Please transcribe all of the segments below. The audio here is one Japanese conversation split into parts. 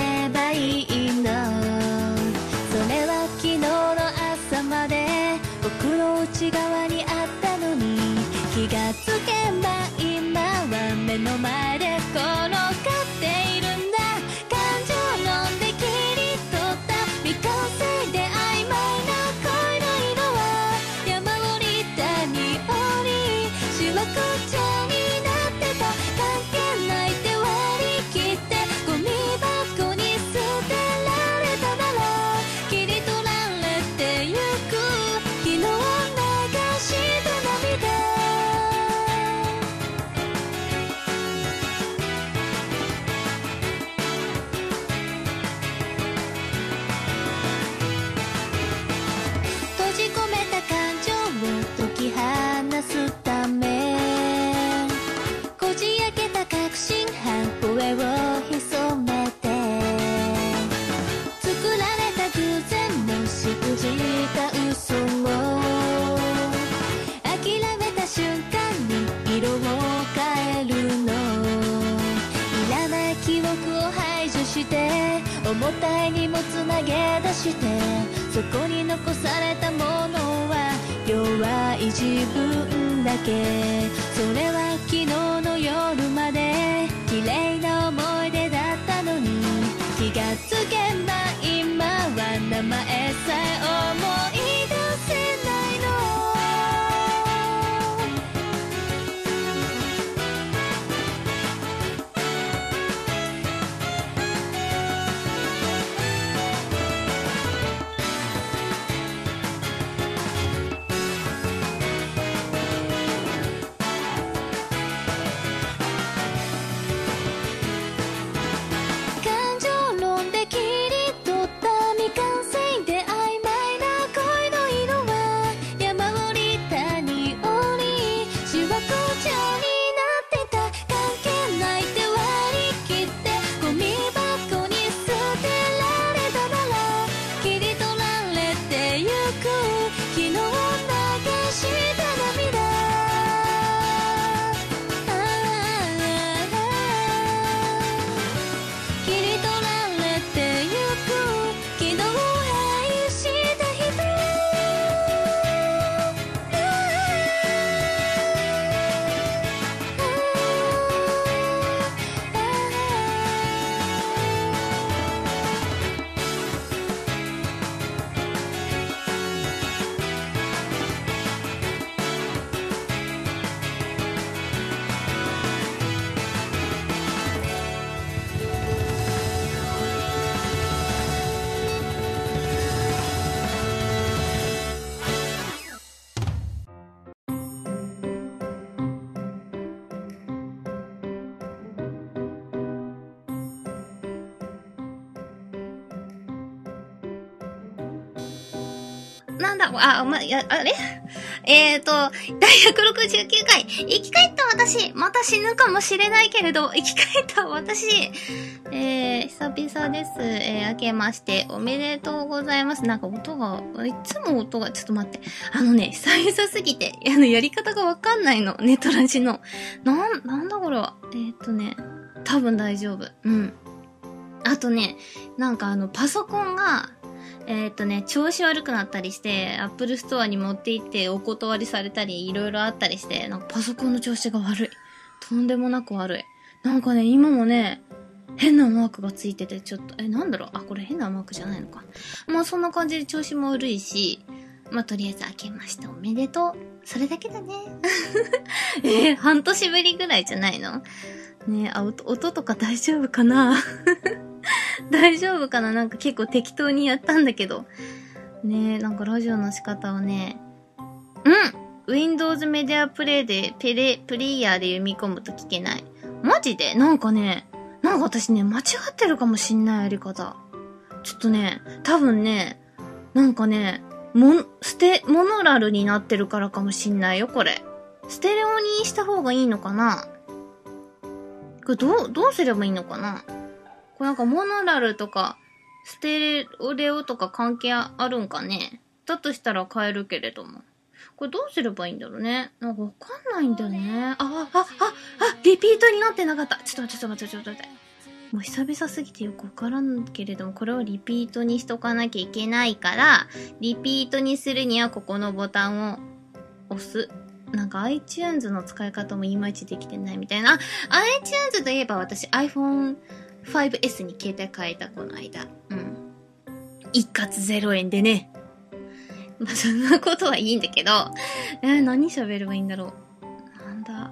ればいいの。それは昨日の朝まで僕の内側にあったのに、気がつけば今は目の前で転がっているんだ。感情論で切り取った未完成で曖昧な恋の色は、山降り谷降りしわくちゃになってた。関係ないって割り切ってゴミ箱に捨てられたなら、切り取られてゆく昨日流した涙。閉じ込めた感情を解き放すため、こじ開けた確信犯声を潜めて、作られた偶然もしくじった嘘を諦めた瞬間に色を変えるの。いらない記憶を排除して重たい荷物投げ出して、そこに残されたものは弱い自分だけ。それは昨日の夜まで綺麗な思い出だったのに、気がつけば今は名前さえ思い出せないの。感情論で切り取った未完成で曖昧な恋の色は、山降り谷降りしわくちゃになってた。関係ないって割り切ってゴミ箱に捨てられたなら、切り取られてゆく昨日流した涙。切り取られてゆく昨日愛した人。なんだ、あれ第169回、生き返った私、また死ぬかもしれないけれど、生き返った私、久々です。明けましておめでとうございます。なんか音が、いつも音が、ちょっと待って。久々すぎて、やり方がわかんないの。ネトラジの。なんだこれは。多分大丈夫。うん。あとね、なんかパソコンが、調子悪くなったりして、アップルストアに持って行ってお断りされたり、いろいろあったりして、なんかパソコンの調子が悪い。とんでもなく悪い。なんかね、今もね、変なマークがついてて、ちょっと、なんだろう、これ変なマークじゃないのか。まあそんな感じで調子も悪いし、まあとりあえず明けましておめでとう。それだけだね。半年ぶりぐらいじゃないの？ねえ、音とか大丈夫かな大丈夫かな。なんか結構適当にやったんだけど。ねえ、なんかラジオの仕方をね、Windows メディアプレイでプレイヤーで読み込むと聞けない。マジでなんか私ね、間違ってるかもしんないやり方。ちょっとね、多分ね、なんかね、モノラルになってるからかもしんないよ、これ。ステレオにした方がいいのかな？これどうすればいいのかな？これなんかモノラルとか、ステレオとか関係あるんかね？だとしたら変えるけれども。これどうすればいいんだろうね。なんかわかんないんだよね。リピートになってなかった。ちょっと待って。 もう久々すぎてよくわからんけれども、これをリピートにしとかなきゃいけないから、リピートにするにはここのボタンを押す。なんか iTunes の使い方もいまいちできてないみたいな。iTunes といえば私 iPhone 5S に携帯変えたこの間。一括0円でね。まあ、そんなことはいいんだけど。何喋ればいいんだろう。なんだ。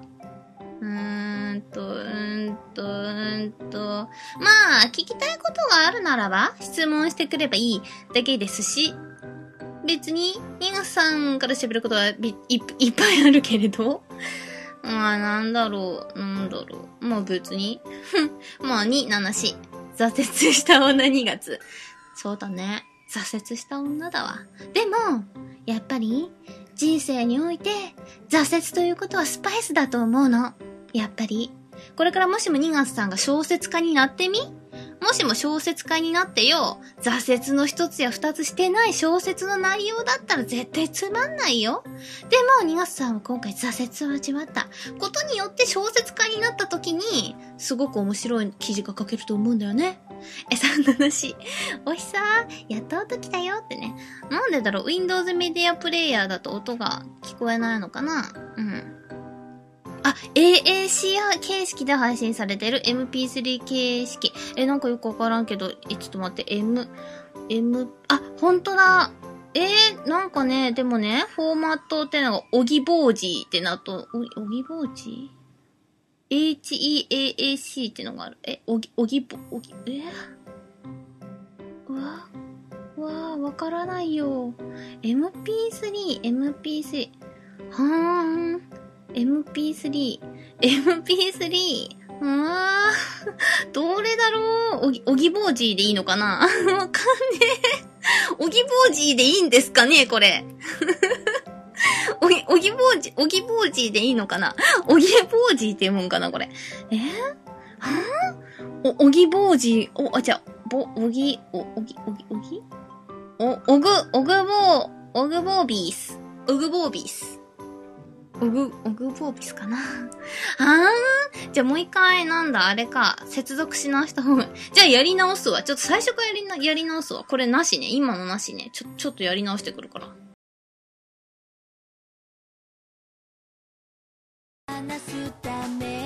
まあ、聞きたいことがあるならば、質問してくればいいだけですし、別に、ニガさんから喋ることはいっぱいあるけれど、まあ、なんだろう。まあ別に。まあ、2、7、4。挫折した女2月。そうだね。挫折した女だわ。でも、やっぱり、人生において、挫折ということはスパイスだと思うの。やっぱり。これからもしも2月さんが小説家になってみ？もしも小説家になってよ、挫折の一つや二つしてない小説の内容だったら絶対つまんないよ。でも、2月さんは今回挫折を味わったことによって小説家になった時に、すごく面白い記事が書けると思うんだよね。そんな話。おひさやっと音来たよってね。なんでだろう ?Windows メディアプレイヤーだと音が聞こえないのかな？AAC 形式で配信されてる MP3 形式。なんかよくわからんけど、ちょっと待って、ほんとだ。なんかね、でもね、フォーマットってのが、おぎぼうじってなと、おぎぼうじ ?HEAAC ってのがある。わからないよ。MP3。はーん。MP3。どれだろうおぎぼうじでいいのかなわかんねえ。おぎぼうじでいいんですかねこれ。おぎぼうじでいいのかなおぎぼうじって読むんかなこれ。おぎぼうじ、おぐぼうビース。おぐぼうビスかなじゃあもう一回あれか、接続し直した方が、じゃあやり直すわ。ちょっと最初からやり直すわ。これなしね。今のなしね。ちょっとやり直してくるから。話すため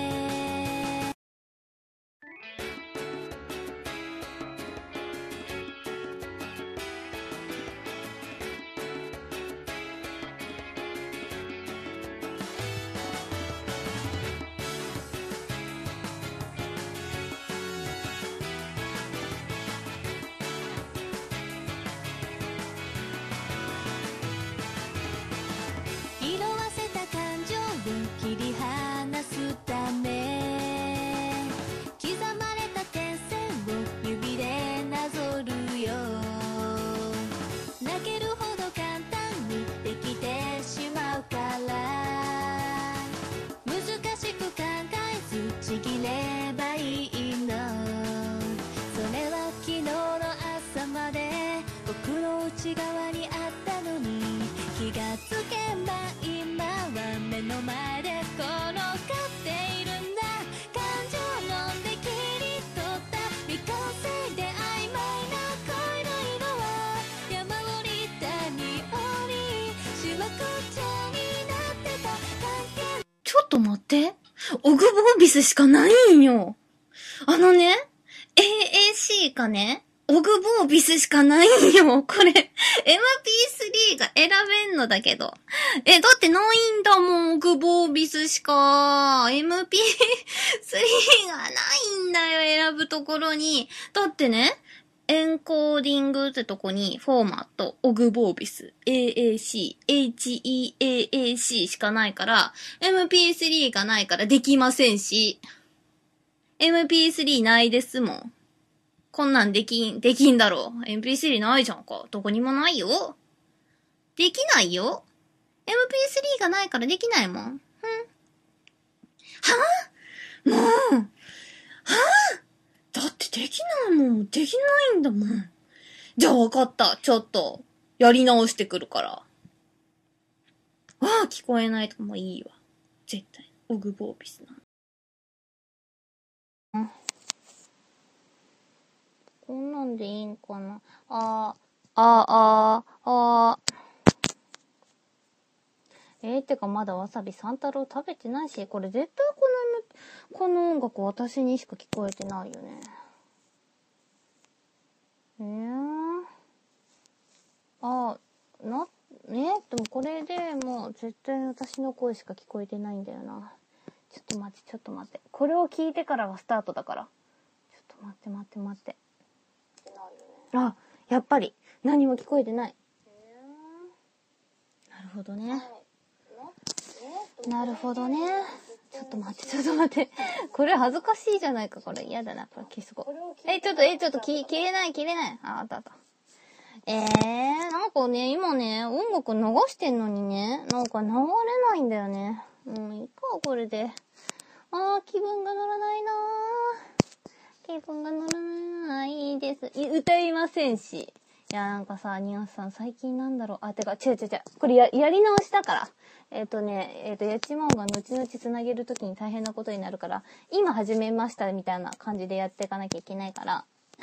ちょっと待って。オグボービスしかないんよ。AAC かね、オグボービスしかないんよ。これ、MP3 が選べんのだけど。だってないんだもん、オグボービスしか。MP3 がないんだよ、選ぶところに。だってね、エンコーディングってとこに、フォーマット、オグボービス、AAC、HEAAC しかないから、MP3 がないからできませんし、MP3 ないですもん。こんなんできんだろう。MP3 ないじゃんか。どこにもないよ。できないよ。MP3 がないからできないもん。もうだってできないもん。できないんだもん。じゃあわかった。ちょっと、やり直してくるから。聞こえないとかもいいわ。絶対。オグボービスな。 んでいいんかな。てかまだわさび三太郎食べてないし、これ絶対この音楽私にしか聞こえてないよね。でもこれでもう絶対私の声しか聞こえてないんだよな。ちょっと待って。これを聞いてからがスタートだから。ちょっと待って。あ、やっぱり何も聞こえてない。なるほどね。ちょっと待って。これ恥ずかしいじゃないか、これ。嫌だな、これ消すこ。ちょっと切れない。あった。なんかね、今ね、音楽流してんのにね、なんか流れないんだよね。いいか、これで。気分が乗らないな。いいです。歌いませんし。いや、なんかさ、ニワさん、最近なんだろう。違う。これやり直しだから。やちもんが後々つなげるときに大変なことになるから、今始めましたみたいな感じでやっていかなきゃいけないから。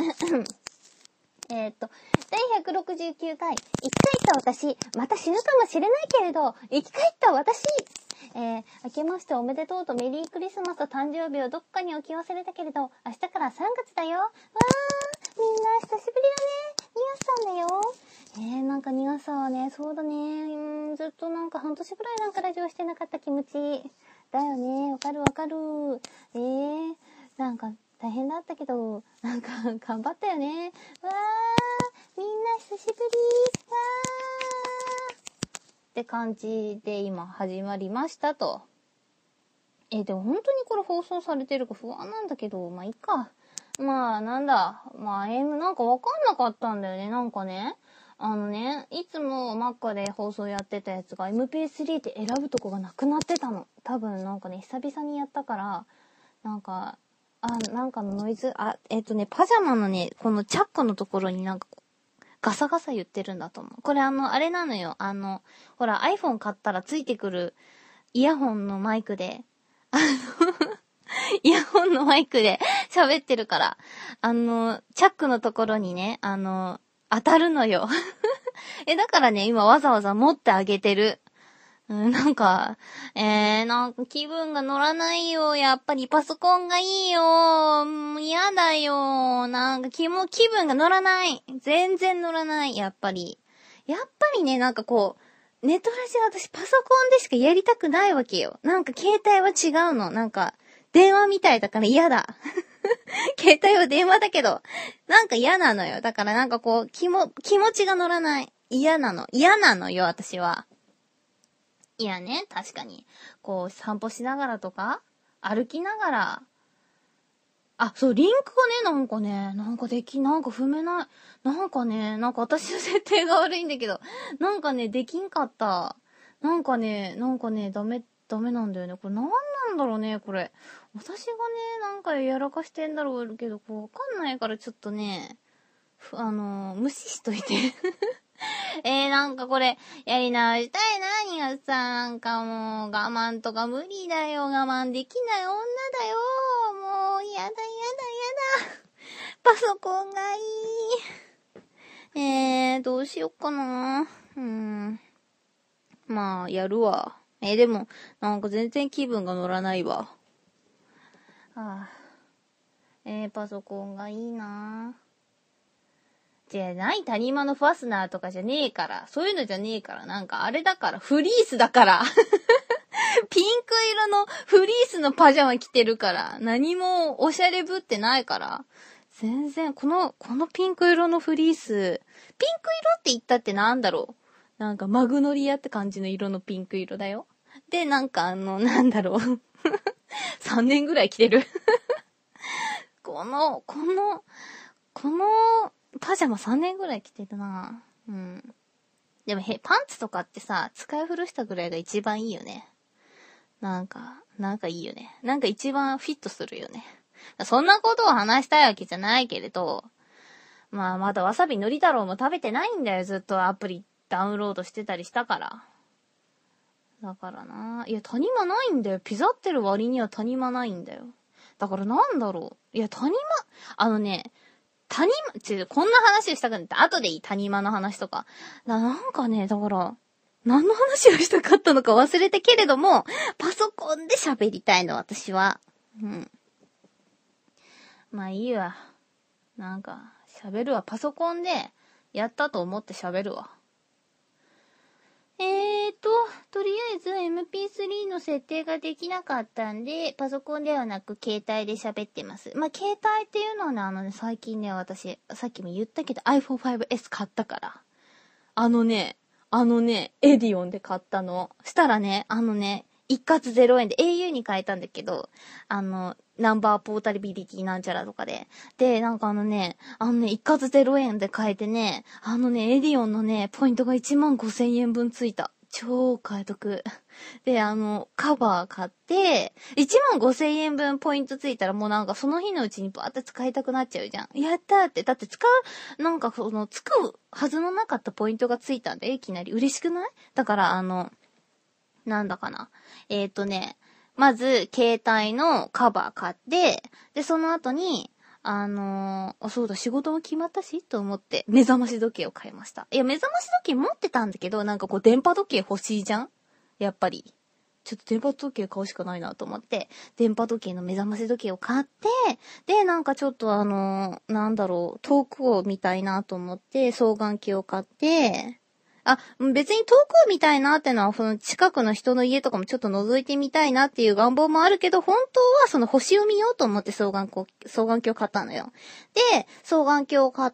第169回、生き返った私、また死ぬかもしれないけれど、生き返った私。明けましておめでとうとメリークリスマスと誕生日をどっかに置き忘れたけれど、明日から3月だよ。みんな久しぶりだね。ニワさんだよ。なんかニワさんはね、そうだね。ずっとなんか半年ぐらいなんかラジオしてなかった気持ち。だよね。わかる。なんか大変だったけど、なんか頑張ったよね。みんな久しぶり。って感じで今始まりましたと。でも本当にこれ放送されてるか不安なんだけど、まあいいか。なんかわかんなかったんだよね。なんかね、いつも Mac で放送やってたやつが MP3 って選ぶとこがなくなってたの。多分なんかね、久々にやったから、なんかのノイズ、パジャマのね、このチャックのところになんかガサガサ言ってるんだと思う。これあれなのよ。ほら iPhone 買ったらついてくるイヤホンのマイクで、イヤホンのマイクで喋ってるから、チャックのところにね、当たるのよ。だからね、今わざわざ持ってあげてる。なんか気分が乗らないよ。やっぱりパソコンがいいよ。嫌だよ。なんか気分が乗らない。全然乗らない。やっぱりね、なんかこう、ネットラジオ私パソコンでしかやりたくないわけよ。なんか携帯は違うの。なんか、電話みたいだから嫌だ。携帯は電話だけど、なんか嫌なのよ。だからなんかこう、気持ちが乗らない。嫌なのよ、私は。いやね、確かに。こう、散歩しながらとか、歩きながら、そう、リンクがね、なんか踏めない。なんか私の設定が悪いんだけど、なんかね、できんかった。なんかね、ダメなんだよね。これなんなんだろうね、これ。私がね、なんかやらかしてんだろうけど、わかんないからちょっとね、無視しといて。なんかこれ、やり直したいな、ニガさん。なんかもう、我慢とか無理だよ。我慢できない女だよ。もう、やだ。パソコンがいい。どうしよっかな。やるわ。でも、なんか全然気分が乗らないわ。パソコンがいいな。谷間のファスナーとかじゃねえから。そういうのじゃねえから。なんかあれだから。フリースだから。ピンク色のフリースのパジャマ着てるから。何もおしゃれぶってないから。全然、このピンク色のフリース。ピンク色って言ったってなんだろう。なんかマグノリアって感じの色のピンク色だよ。で、なんかなんだろう。3年ぐらい着てる。このパジャマ3年ぐらい着てるな。でもパンツとかってさ、使い古したぐらいが一番いいよね。なんかいいよね。なんか一番フィットするよね。そんなことを話したいわけじゃないけれど、まだわさびのり太郎も食べてないんだよ。ずっとアプリダウンロードしてたりしたから。だからな。いや、谷間ないんだよ。ピザってる割には谷間ないんだよ。だからなんだろう。いや、谷間、 こんな話をしたくなって、後でいい谷間の話とか。なんかね、だから、何の話をしたかったのか忘れたけれども、パソコンで喋りたいの、私は。うん。まあいいわ。なんか、喋るわ。パソコンで、やったと思って喋るわ。とりあえず MP3 の設定ができなかったんで、パソコンではなく携帯で喋ってます。まあ、携帯っていうのはね、最近ね、私、さっきも言ったけど iPhone 5S 買ったから。エディオンで買ったの。したらね、一括0円で au に変えたんだけど、ナンバーポータビリティなんちゃらとかで。で、なんか一括0円で買えてね、エディオンのね、ポイントが15,000円分ついた。超買い得。で、カバー買って、15,000円分ポイントついたらもうなんかその日のうちにバーって使いたくなっちゃうじゃん。やったーって。だって使うはずのなかったポイントがついたんで、いきなり嬉しくない？だからなんだかな。まず、携帯のカバー買って、で、その後に、そうだ、仕事も決まったしと思って、目覚まし時計を買いました。いや、目覚まし時計持ってたんだけど、なんかこう、電波時計欲しいじゃん？やっぱり。ちょっと電波時計買うしかないなと思って、電波時計の目覚まし時計を買って、で、なんかちょっと遠くを見たいなと思って、双眼鏡を買って、別に遠くを見たいなってのは、その近くの人の家とかもちょっと覗いてみたいなっていう願望もあるけど、本当はその星を見ようと思って双眼鏡を買ったのよ。で、双眼鏡を買って、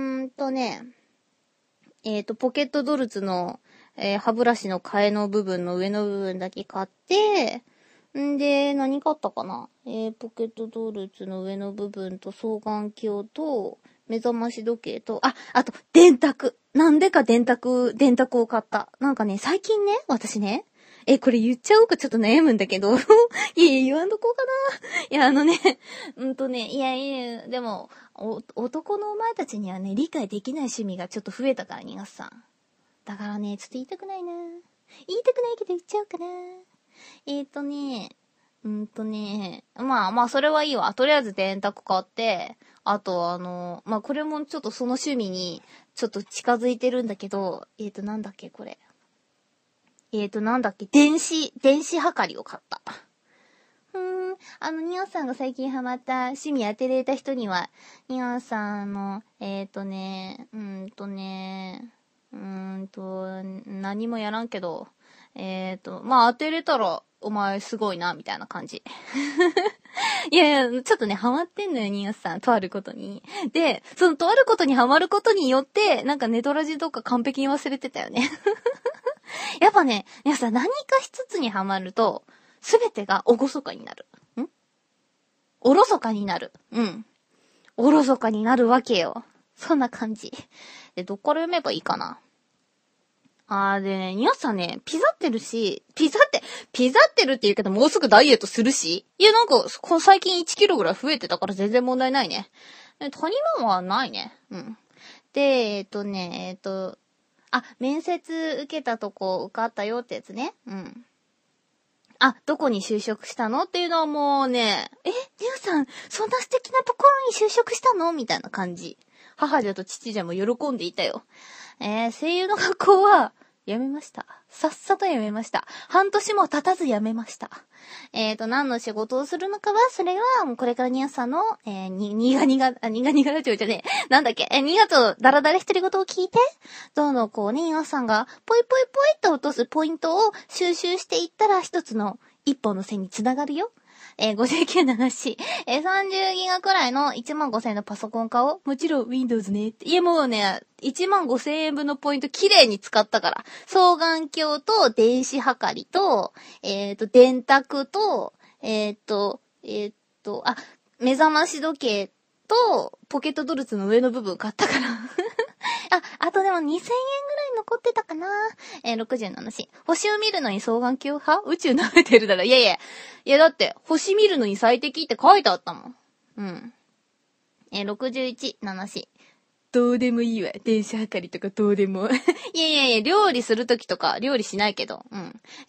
ポケットドルツの、歯ブラシの替えの部分の上の部分だけ買って、んで、何買ったかな？ポケットドルツの上の部分と双眼鏡と、目覚まし時計と、あと、電卓。なんでか電卓を買った。なんかね、最近ね、私ね、これ言っちゃおうかちょっと悩むんだけど、言わんとこうかな。でも、男のお前たちにはね、理解できない趣味がちょっと増えたから、2月さん。だからね、ちょっと言いたくないな。言いたくないけど言っちゃおうかな。まあ、それはいいわ。とりあえず電卓買って、あとこれもちょっとその趣味にちょっと近づいてるんだけど、なんだっけ、これ。電子はかりを買った。ニオさんが最近ハマった趣味当てれた人には、ニオさんの、何もやらんけど、まあ当てれたら、お前すごいな、みたいな感じ。いやいや、ちょっとね、ハマってんのよ、ニアスさん。とあることに。で、そのとあることにハマることによって、なんかネトラジとか完璧に忘れてたよね。やっぱね、ニアスさん何か一つにハマると、すべてがおごそかになる。おろそかになる。おろそかになるわけよ。そんな感じ。で、どっから読めばいいかな。でね、ニアさんね、ピザってるって言うけど、もうすぐダイエットするし。いや、なんか、最近1キロぐらい増えてたから全然問題ないね。谷間はないね。で、面接受けたとこ受かったよってやつね。どこに就職したのっていうのはもうね、ニアさん、そんな素敵なところに就職したのみたいな感じ。母じゃと父じゃも喜んでいたよ。声優の学校は、やめました。さっさとやめました。半年も経たずやめました。何の仕事をするのかは、それは、もうこれからニアさんの、にがにがラジオじゃねえ。なんだっけ2月をダラダラ独り言を聞いて、どのニアさんが、ポイポイポイっと落とすポイントを収集していったら、一つの一本の線につながるよ。59の話。30ギガくらいの15,000円のパソコン買おう。もちろん Windows ねって。いやもうね、15,000円分のポイント綺麗に使ったから。双眼鏡と電子はかりと、電卓と、目覚まし時計と、ポケットドルツの上の部分買ったから。あとでも2,000円ぐらい残ってたかな。60の話。星を見るのに双眼鏡派？宇宙舐めてるだろ。いやだって、星見るのに最適って書いてあったもん。61の話。 どうでもいいわ。電車計りとかどうでも。いやいやいや、料理するときとか、料理しないけど。うん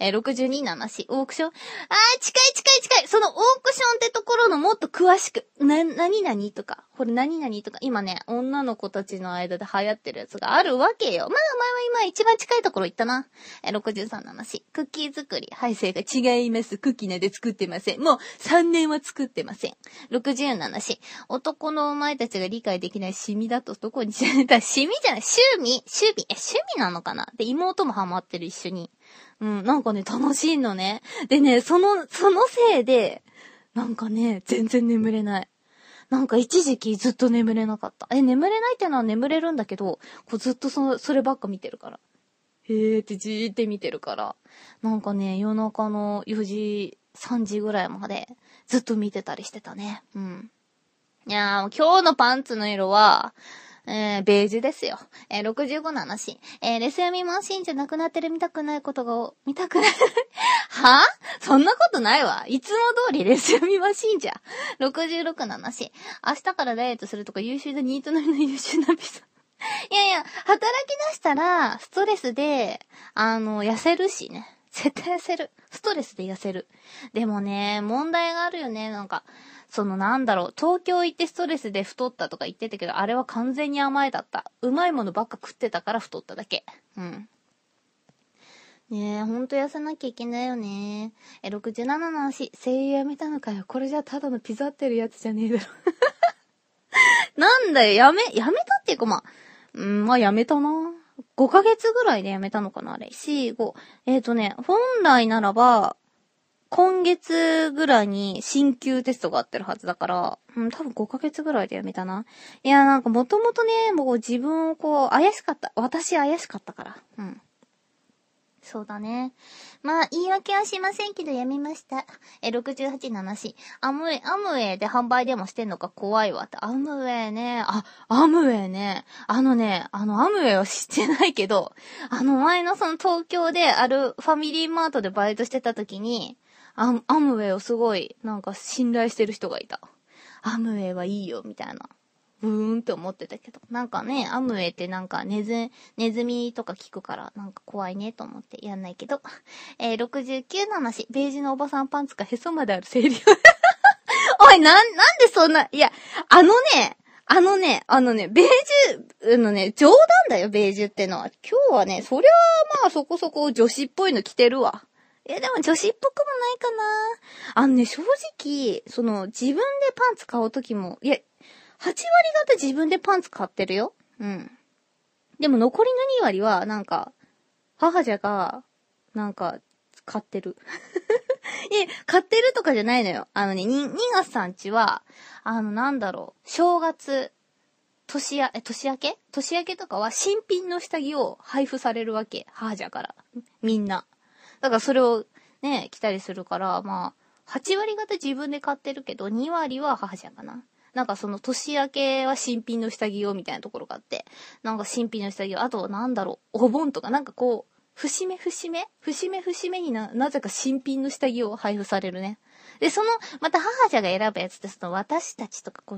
。62ななし、オークション。近い。そのオークションってところのもっと詳しく。何々とか。これ何々とか。今ね、女の子たちの間で流行ってるやつがあるわけよ。まあ、お前は今一番近いところ行ったな。63ななし、クッキー作り。はい、正解。違います。クッキーなんで作ってません。もう3年は作ってません。67し、男のお前たちが理解できないシミだとどこにしないだ、シミじゃない、趣味なのかなで、妹もハマってる一緒に。うん、なんかね、楽しいのね。でね、そのせいで、なんかね、全然眠れない。なんか一時期ずっと眠れなかった。眠れないってのは眠れるんだけど、こうずっとそればっか見てるから。へーってじーって見てるから。なんかね、夜中の4時、3時ぐらいまでずっと見てたりしてたね。うん。いやー、今日のパンツの色は、ベージュですよ。65ななし。レス読みマシンじゃなくなってる見たくないことが、見たくないはぁそんなことないわ。いつも通りレス読みマシンじゃ。66ななし。明日からダイエットするとか優秀なニート並みの優秀な美さん。いやいや、働き出したら、ストレスで、痩せるしね。絶対痩せる。ストレスで痩せる。でもね、問題があるよね。なんか、東京行ってストレスで太ったとか言ってたけど、あれは完全に甘えだった。うまいものばっか食ってたから太っただけ。うん。ねえ、ほんと痩せなきゃいけないよね。67の足、声優やめたのかよ。これじゃただのピザってるやつじゃねえだろ。なんだよ、やめたっていうかまあやめたな。5ヶ月ぐらいでやめたのかな、あれ。4、5。本来ならば、今月ぐらいに進級テストがあってるはずだから、多分5ヶ月ぐらいでやめたな。いや、なんかもともとね、もう自分を怪しかった。私怪しかったから。うん。そうだね。まあ、言い訳はしませんけど、やめました。68、7し。アムウェイで販売でもしてんのか怖いわって。アムウェイね。アムウェイね。アムウェイは知ってないけど、前のその東京であるファミリーマートでバイトしてた時に、アムウェイをすごい、なんか信頼してる人がいた。アムウェイはいいよ、みたいな。って思ってたけど。なんかね、アムウェイってなんかネズミとか聞くから、なんか怖いねと思ってやんないけど。69の話、ベージュのおばさんパンツかへそまである清涼。おい、なんでそんな、いや、ベージュ、冗談だよ、ベージュってのは。今日はね、そりゃあまあそこそこ女子っぽいの着てるわ。でも女子っぽくもないかな。正直、自分でパンツ買うときも、8割方自分でパンツ買ってるよ。うん。でも残りの2割は、なんか、母じゃが、なんか、買ってる。買ってるとかじゃないのよ。2月さんちは、正月、年明けとかは新品の下着を配布されるわけ。母じゃから。みんな。だからそれをね、着たりするから、まあ、8割方自分で買ってるけど、2割は母じゃかな。なんか年明けは新品の下着をみたいなところがあって、なんか新品の下着を、あとお盆とかなんか節目になぜか新品の下着を配布されるね。で、また母じゃが選ぶやつって私たちとかプ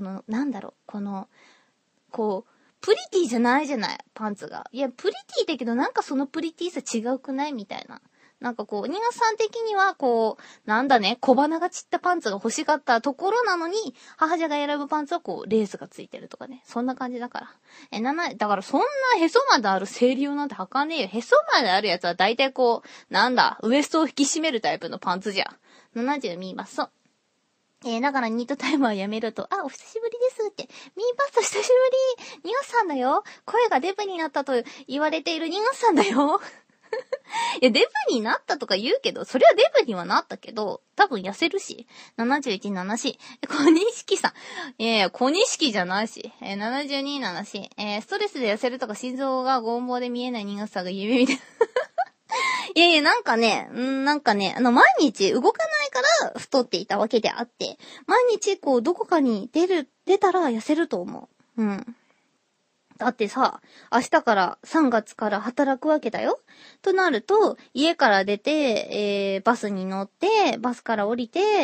リティじゃないじゃない、パンツが。いや、プリティだけどなんかそのプリティさ違うくないみたいな。なんか2月さん的には小鼻が散ったパンツが欲しかったところなのに、母親が選ぶパンツはレースがついてるとかね。そんな感じだから。だからそんなへそまである生理用なんて履かねえよ。へそまであるやつは大体ウエストを引き締めるタイプのパンツじゃ。70ミーバスト。だからニートタイムはやめると、お久しぶりですって。ミーバスト久しぶり。ニガさんだよ。声がデブになったと言われているニガさんだよ。いや、デブになったとか言うけど、それはデブにはなったけど、多分痩せるし。71、74。小錦さん。いやいや、小錦じゃないし。72、74。ストレスで痩せるとか心臓が拷問で見えない人間さが夢みたいな。いやいや、なんかね、毎日動かないから太っていたわけであって、毎日どこかに出たら痩せると思う。うん。だってさ、明日から3月から働くわけだよ。となると、家から出て、バスに乗って、バスから降りて、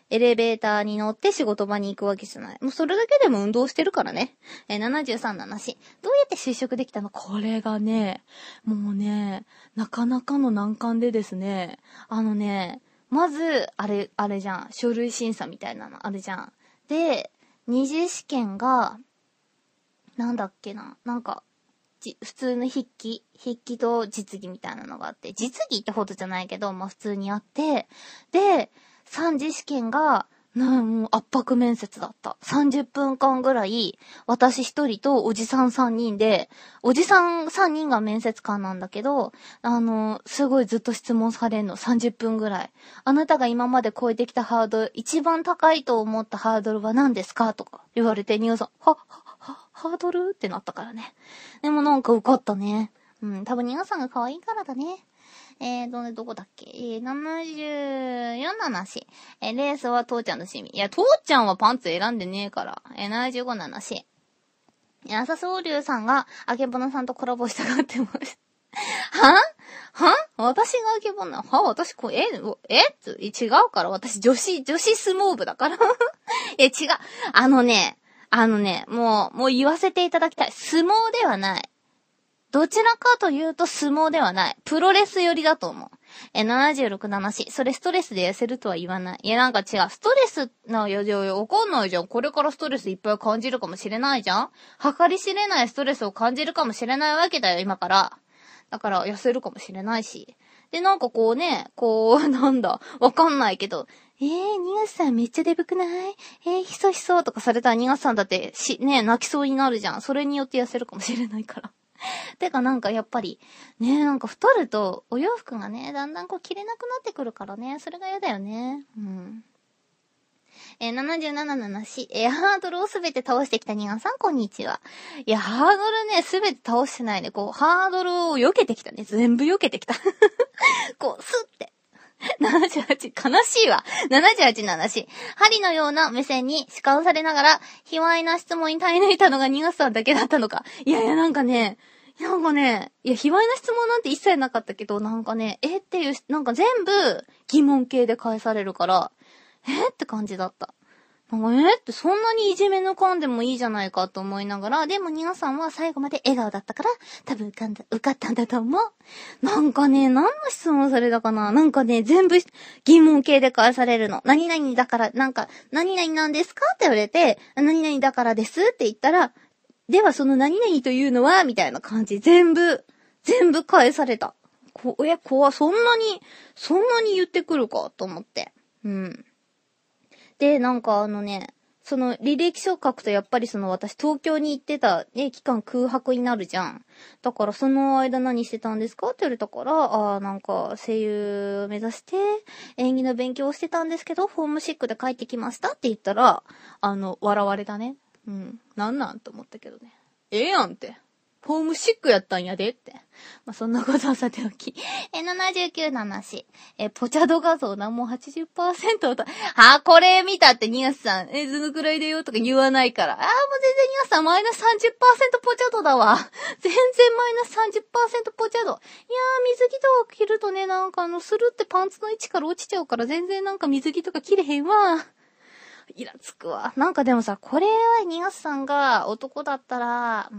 エレベーターに乗って仕事場に行くわけじゃない。もうそれだけでも運動してるからね。73、7、4。どうやって就職できたの？これがね、もうね、なかなかの難関でですね、まず、あれじゃん。書類審査みたいなのあるじゃん。で、二次試験が、なんだっけな。なんか、普通の筆記と実技みたいなのがあって、実技ってほどじゃないけど、まあ普通にあって、で、三次試験が、もう圧迫面接だった。30分間ぐらい、私一人とおじさん3人で、おじさん3人が面接官なんだけど、すごいずっと質問されんの。30分ぐらい。あなたが今まで超えてきたハードル、一番高いと思ったハードルは何ですかとか言われて、ニューさん、ハードルってなったからね。でもなんか受かったね。多分ニガさんが可愛いからだね。どこだっけ74、7、4。レースは父ちゃんの趣味。いや、父ちゃんはパンツ選んでねえから。75、7、4。朝青龍さんが、あけぼのさんとコラボしたがってます。私があけぼの私違うから。私女子相撲部だから。違う。もう言わせていただきたい。相撲ではない。どちらかというと相撲ではない。プロレス寄りだと思う。76、7、4。それストレスで痩せるとは言わない。いや、なんか違う。ストレスわかんないじゃん。これからストレスいっぱい感じるかもしれないじゃん。計り知れないストレスを感じるかもしれないわけだよ、今から。だから痩せるかもしれないし。で、なんかわかんないけど、ニガさんめっちゃデブくない？ひそひそとかされたらニガさんだって泣きそうになるじゃん。それによって痩せるかもしれないから。てかなんかやっぱり、なんか太るとお洋服がね、だんだん着れなくなってくるからね。それが嫌だよね。77、7、4。ハードルをすべて倒してきたニガさん、こんにちは。いや、ハードルね、すべて倒してないね。ハードルを避けてきたね。全部避けてきた。スッて。78、悲しいわ。78、7、4。針のような目線に視界されながら、卑猥な質問に耐え抜いたのがニガさんだけだったのか。卑猥な質問なんて一切なかったけど、っていう、なんか全部疑問形で返されるから、って感じだった。ってそんなにいじめ抜かんでもいいじゃないかと思いながら、でも皆さんは最後まで笑顔だったから、多分受かったんだと思う。何の質問されたかな。全部疑問形で返されるの。何々だから、何々なんですかって言われて、何々だからですって言ったら、ではその何々というのはみたいな感じ。全部返された。そんなに言ってくるかと思って。で、その履歴書を書くとやっぱり私東京に行ってた期間空白になるじゃん。だからその間何してたんですかって言われたから、声優目指して演技の勉強をしてたんですけど、ホームシックで帰ってきましたって言ったら、笑われたね。なんと思ったけどね。やんって。ホームシックやったんやでって。まあ、そんなことはさておき。79、7、4。ポチャド画像な、もう 80% と。これ見たってニガスさん。どのくらいだよとか言わないから。もう全然ニガスさんマイナス 30% ポチャドだわ。全然マイナス 30% ポチャド。いや水着とか着るとね、スルってパンツの位置から落ちちゃうから全然水着とか着れへんわ。イラつくわ。でもさ、これはニガスさんが男だったら、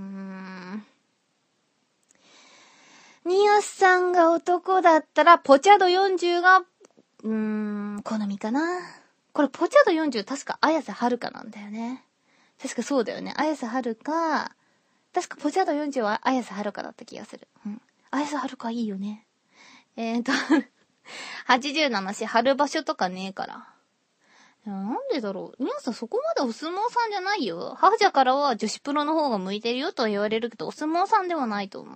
ニガスさんが男だったら、ポチャド40が、好みかな。これポチャド40確か綾瀬はるかなんだよね。確かそうだよね。綾瀬はるか、確かポチャド40は綾瀬はるかだった気がする。綾瀬はるかいいよね。87し、春場所とかねえから。なんでだろう。皆さんそこまでお相撲さんじゃないよ。母者からは女子プロの方が向いてるよとは言われるけど、お相撲さんではないと思う。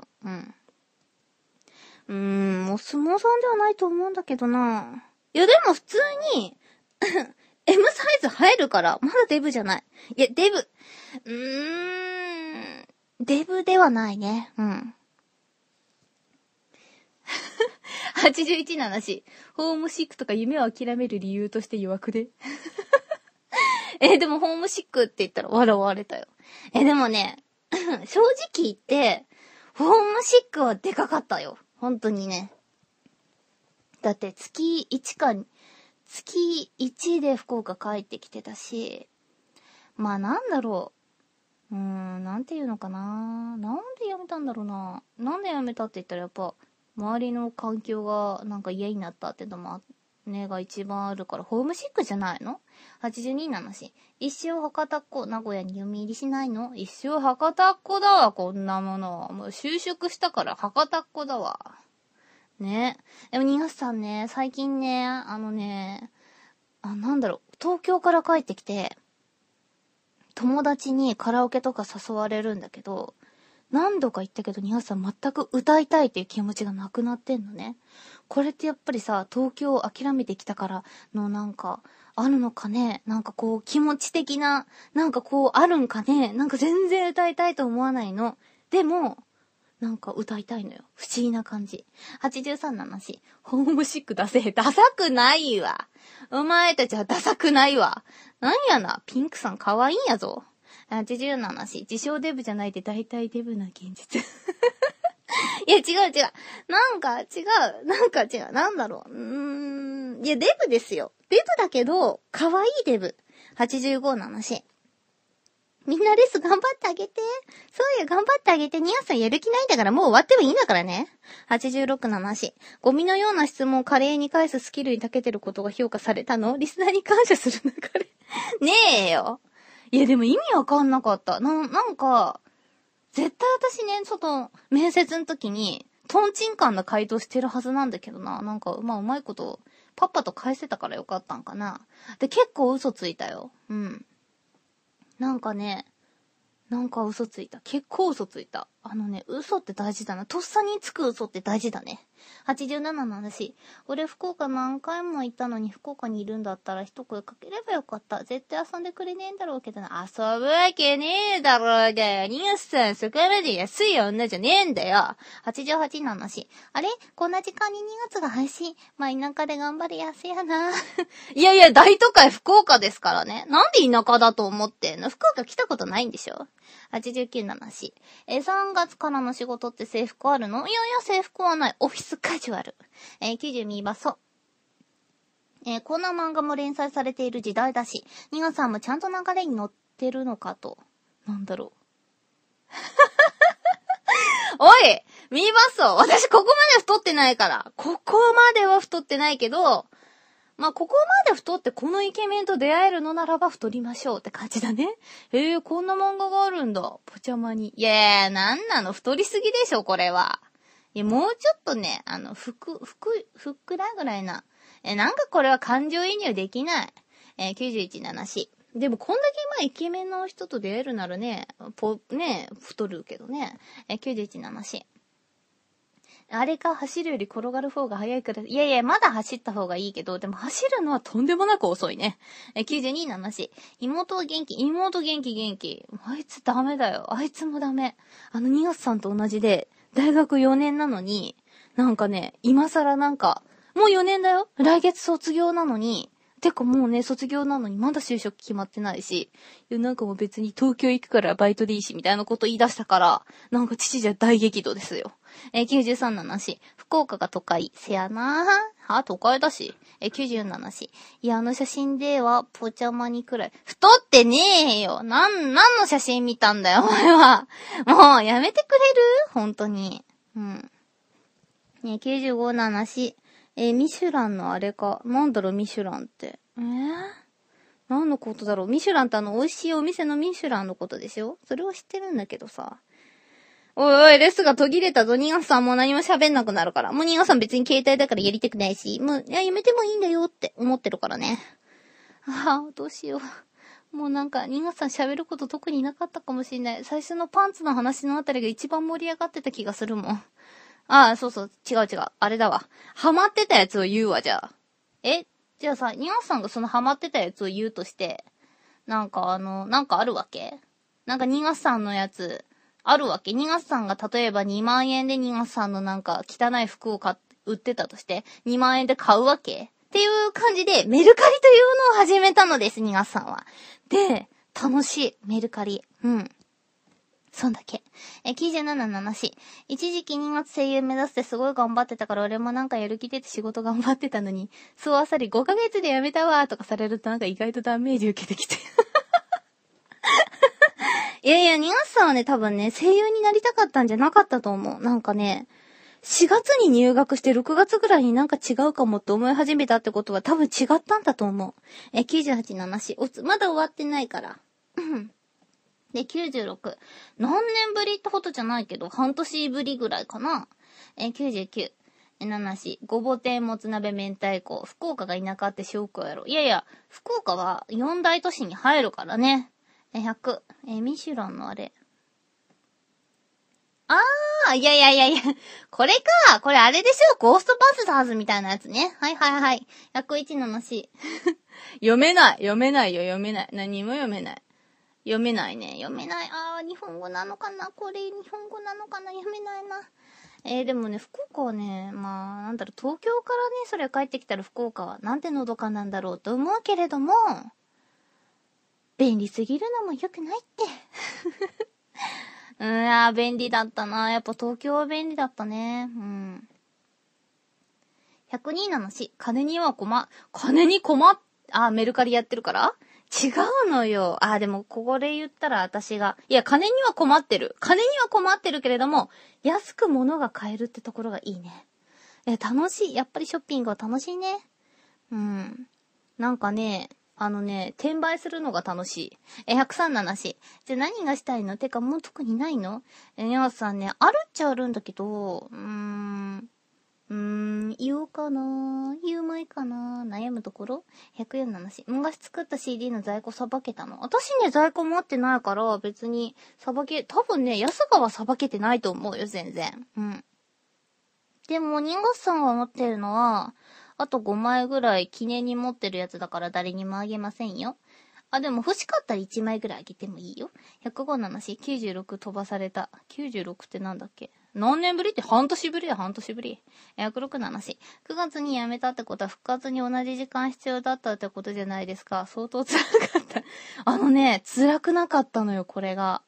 お相撲さんではないと思うんだけどな。いやでも普通に、M サイズ入るから、まだデブじゃない。いや、デブではないね。81、7、4。ホームシックとか夢を諦める理由として弱くで。でもホームシックって言ったら笑われたよ。でもね、正直言って、ホームシックはでかかったよ。本当にね。だって月1か、 月1で福岡帰ってきてたし、まあなんだろう。なんていうのかな。なんで辞めたんだろうな。なんで辞めたって言ったらやっぱ、周りの環境がなんか嫌になったってのもねが一番あるから、ホームシックじゃないの ?82 なのし。一生博多っ子、名古屋に読み入りしないの？一生博多っ子だわ、こんなもの。もう就職したから博多っ子だわ。ね。でも、新潟さんね、最近ね、なんだろう、東京から帰ってきて、友達にカラオケとか誘われるんだけど、何度か言ったけど、新潟さん全く歌いたいっていう気持ちがなくなってんのね。これってやっぱりさ、東京を諦めてきたからのなんか、あるのかね？なんかこう、気持ち的な、なんかこう、あるんかね？なんか全然歌いたいと思わないの。でも、なんか歌いたいのよ。不思議な感じ。83なのし。ホームシックダセー。ダサくないわ。お前たちはダサくないわ。なんやな。ピンクさん可愛いんやぞ。87し。自称デブじゃないって大体デブな現実。いや、違う。なんか違う。なんだろう。いや、デブですよ。デブだけど、可愛いデブ。85なのし。みんなレス頑張ってあげて。そうよ、頑張ってあげて。ニアさんやる気ないんだからもう終わってもいいんだからね。86ななし。ゴミのような質問を華麗に返すスキルに長けてることが評価されたの？リスナーに感謝する流れ。ねえよ。いやでも意味わかんなかった。なんか、絶対私ね、面接の時に、トンチンカンな回答してるはずなんだけどな。なんか、まあうまいこと、パッパと返せたからよかったんかな。で、結構嘘ついたよ。うん。なんか嘘ついた。結構嘘ついた。嘘って大事だな。とっさにつく嘘って大事だね。87の話。俺福岡何回も行ったのに福岡にいるんだったら一声かければよかった。絶対遊んでくれねえんだろうけどな。遊ぶわけねえだろうがよ。ニュースさんそこまで安い女じゃねえんだよ。88の話。あれこんな時間に2月が配信。まあ田舎で頑張りやすやな。いやいや、大都会福岡ですからね。なんで田舎だと思ってんの？福岡来たことないんでしょ？ 89の話。3月からの仕事って制服あるの？いや制服はない。オフィスカジュアル。92バソ。こんな漫画も連載されている時代だし、ニガさんもちゃんと流れに乗ってるのかと。なんだろう。おいミーバソ私ここまで太ってないから。ここまでは太ってないけど、まあ、ここまで太ってこのイケメンと出会えるのならば太りましょうって感じだね。こんな漫画があるんだ。ぽちゃまに。いやなんなの太りすぎでしょ、これは。いや、もうちょっとね、ふっくらぐらいな。なんかこれは感情移入できない。91ななし。でもこんだけまあイケメンの人と出会えるならね、太るけどね。91ななし。あれか走るより転がる方が早いから、いやまだ走った方がいいけど、でも走るのはとんでもなく遅いね。92ななし。妹元気。あいつダメだよ。あいつもダメ。ニガスさんと同じで、大学4年なのに、なんかね、今更なんか、もう4年だよ。来月卒業なのに、てかもうね、卒業なのにまだ就職決まってないし、なんかもう別に東京行くからバイトでいいし、みたいなこと言い出したから、なんか父じゃ大激怒ですよ。93ななし。福岡が都会。せやな都会だし。97し。いや、写真では、ぽちゃまにくらい。太ってねえよ。何の写真見たんだよ、お前は。もう、やめてくれる？本当に。うん。95ななし。ミシュランのあれか。なんだろう、ミシュランって。何のことだろう。ミシュランって美味しいお店のミシュランのことでしょ？それは知ってるんだけどさ。おい、レスが途切れたぞ。ニガさんもう何も喋んなくなるから。もうニガさん別に携帯だからやりたくないし、もう、やめてもいいんだよって思ってるからね。どうしよう。もうなんか、ニガさん喋ること特になかったかもしれない。最初のパンツの話のあたりが一番盛り上がってた気がするもん。そう、違う。あれだわ。ハマってたやつを言うわ、じゃあ。じゃあさ、ニガさんがそのハマってたやつを言うとして、なんかなんかあるわけ？なんかニガさんのやつ、あるわけ？ニガさんが例えば2万円でニガさんのなんか汚い服を売ってたとして、2万円で買うわけ？っていう感じで、メルカリというのを始めたのです、ニガさんは。で、楽しい、メルカリ。うん。 そんだけ。97し。一時期2月声優目指してすごい頑張ってたから俺もなんかやる気出て仕事頑張ってたのに、そうあっさり5ヶ月で辞めたわとかされるとなんか意外とダメージ受けてきて。いやいや、2月さんはね、多分ね、声優になりたかったんじゃなかったと思う。なんかね、4月に入学して6月ぐらいになんか違うかもって思い始めたってことは多分違ったんだと思う。98、7し。まだ終わってないから。で、96。何年ぶりってことじゃないけど、半年ぶりぐらいかな。99。7し。ごぼ天もつ鍋明太子。福岡が田舎ってショックやろ。いやいや、福岡は4大都市に入るからね。100。ミシュランのあれ。いやいやいやいや、これか。これあれでしょ。ゴーストバスターズみたいなやつね。はいはいはい。101のし。読めないよ、読めない。何も読めない。読めないね。読めない。日本語なのかなこれ、日本語なのかな読めないな。でもね、福岡はね、東京からね、それ帰ってきたら福岡は、なんてのどかなんだろうと思うけれども、便利すぎるのも良くないって。便利だったな。やっぱ東京は便利だったね。102なのし、金にメルカリやってるから違うのよ。でも、これ言ったら私が、いや、金には困ってるけれども、安く物が買えるってところがいいね。楽しい。やっぱりショッピングは楽しいね。なんかね、転売するのが楽しい。103ななし。じゃあ何がしたいの？てかもう特にないの？皆さんね、あるっちゃあるんだけど、言おうかな言うまいかな悩むところ ?104 ななし。昔作った CD の在庫さばけたの？私ね、在庫持ってないから別に多分ね、安川はさばけてないと思うよ、全然。でも、ニンゴスさんが持ってるのは、あと5枚ぐらい記念に持ってるやつだから誰にもあげませんよ。でも欲しかったら1枚ぐらいあげてもいいよ。105ななし、96飛ばされた。96ってなんだっけ？何年ぶりって半年ぶりや、半年ぶり。106ななし。9月に辞めたってことは復活に同じ時間必要だったってことじゃないですか。相当辛かった。辛くなかったのよ、これが。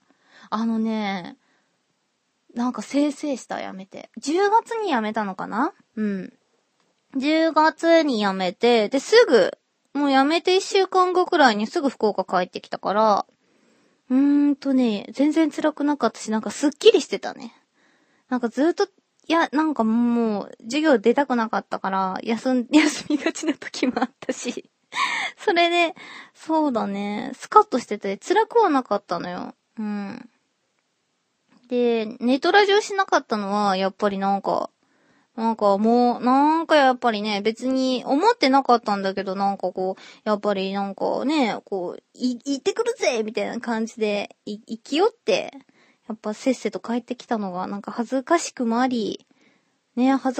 なんかせいせいした、辞めて。10月に辞めたのかな？10月に辞めて、で、もう辞めて1週間後くらいにすぐ福岡帰ってきたから、全然辛くなかったし、なんかスッキリしてたね。なんかずっと、なんかもう、授業出たくなかったから、休みがちな時もあったし。それで、そうだね、スカッとしてて辛くはなかったのよ。で、ネトラジオしなかったのは、やっぱりやっぱりね、別に思ってなかったんだけど、やっぱり行ってくるぜみたいな感じで、生きよって、やっぱせっせと帰ってきたのが、恥ずかしくもあり、みたいな。もう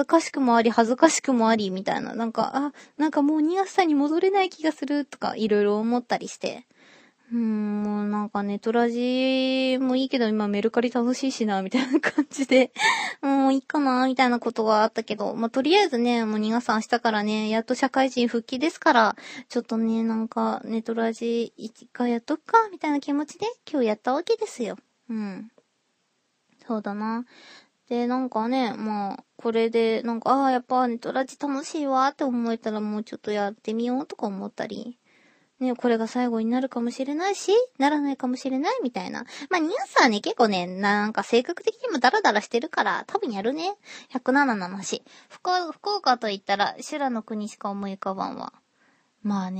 2月さんに戻れない気がするとか、いろいろ思ったりして。もうネトラジもいいけど今メルカリ楽しいしな、みたいな感じで、もういいかな、みたいなことはあったけど、とりあえずね、もう2月さん明日からね、やっと社会人復帰ですから、ちょっとね、ネトラジ一回やっとくか、みたいな気持ちで今日やったわけですよ。そうだな。で、これで、やっぱネトラジ楽しいわって思えたらもうちょっとやってみようとか思ったり、ね、これが最後になるかもしれないし、ならないかもしれないみたいな。ニュースはね、結構ね、性格的にもダラダラしてるから、多分やるね。107なのし。福岡と言ったら、修羅の国しか思い浮かばんわ。物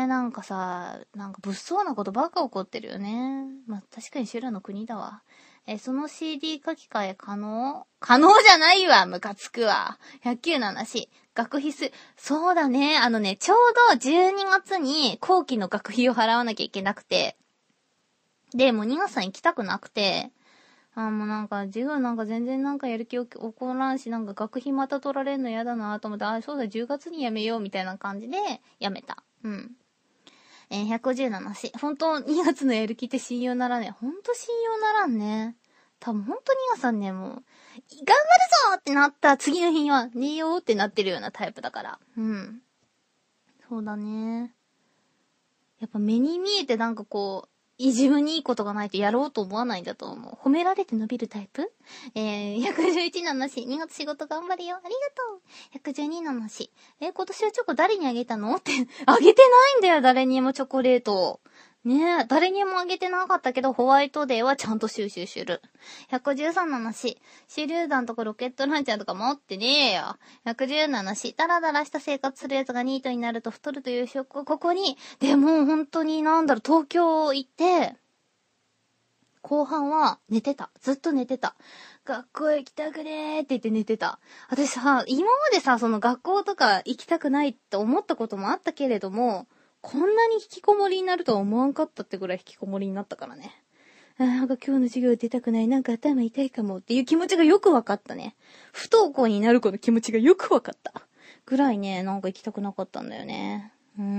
騒なことばっか起こってるよね。確かに修羅の国だわ。その CD 書き換え可能じゃないわ、ムカつくわ。109ななし。学費そうだね。ちょうど12月に後期の学費を払わなきゃいけなくて。で、もう2月さん行きたくなくて。授業全然やる気起こらんし、学費また取られんの嫌だなと思って、そうだ、10月に辞めようみたいな感じで、辞めた。117し。本当2月のやる気って信用ならね。本当信用ならんね。多分本当2月さんね、もう、頑張るぞってなった次の日には、寝ようってなってるようなタイプだから。そうだね。やっぱ目に見えて自分にいいことがないとやろうと思わないんだと思う。褒められて伸びるタイプ111のなし。2月仕事頑張れよ。ありがとう。112のなし。今年はチョコ誰にあげたのってあげてないんだよ、誰にもチョコレート。ねえ、誰にもあげてなかったけど、ホワイトデーはちゃんと収集する。113のなし。手榴弾とかロケットランチャーとか持ってねえよ。117のなし。ダラダラした生活するやつがニートになると太るという証拠、ここに、でも本当に東京行って、後半は寝てた。ずっと寝てた。学校行きたくねーって言って寝てた。私さ、今までさ、その学校とか行きたくないって思ったこともあったけれども、こんなに引きこもりになるとは思わんかったってぐらい引きこもりになったからね。なんか今日の授業出たくない。なんか頭痛いかもっていう気持ちがよくわかったね。不登校になる子の気持ちがよくわかった。ぐらいね、なんか行きたくなかったんだよね。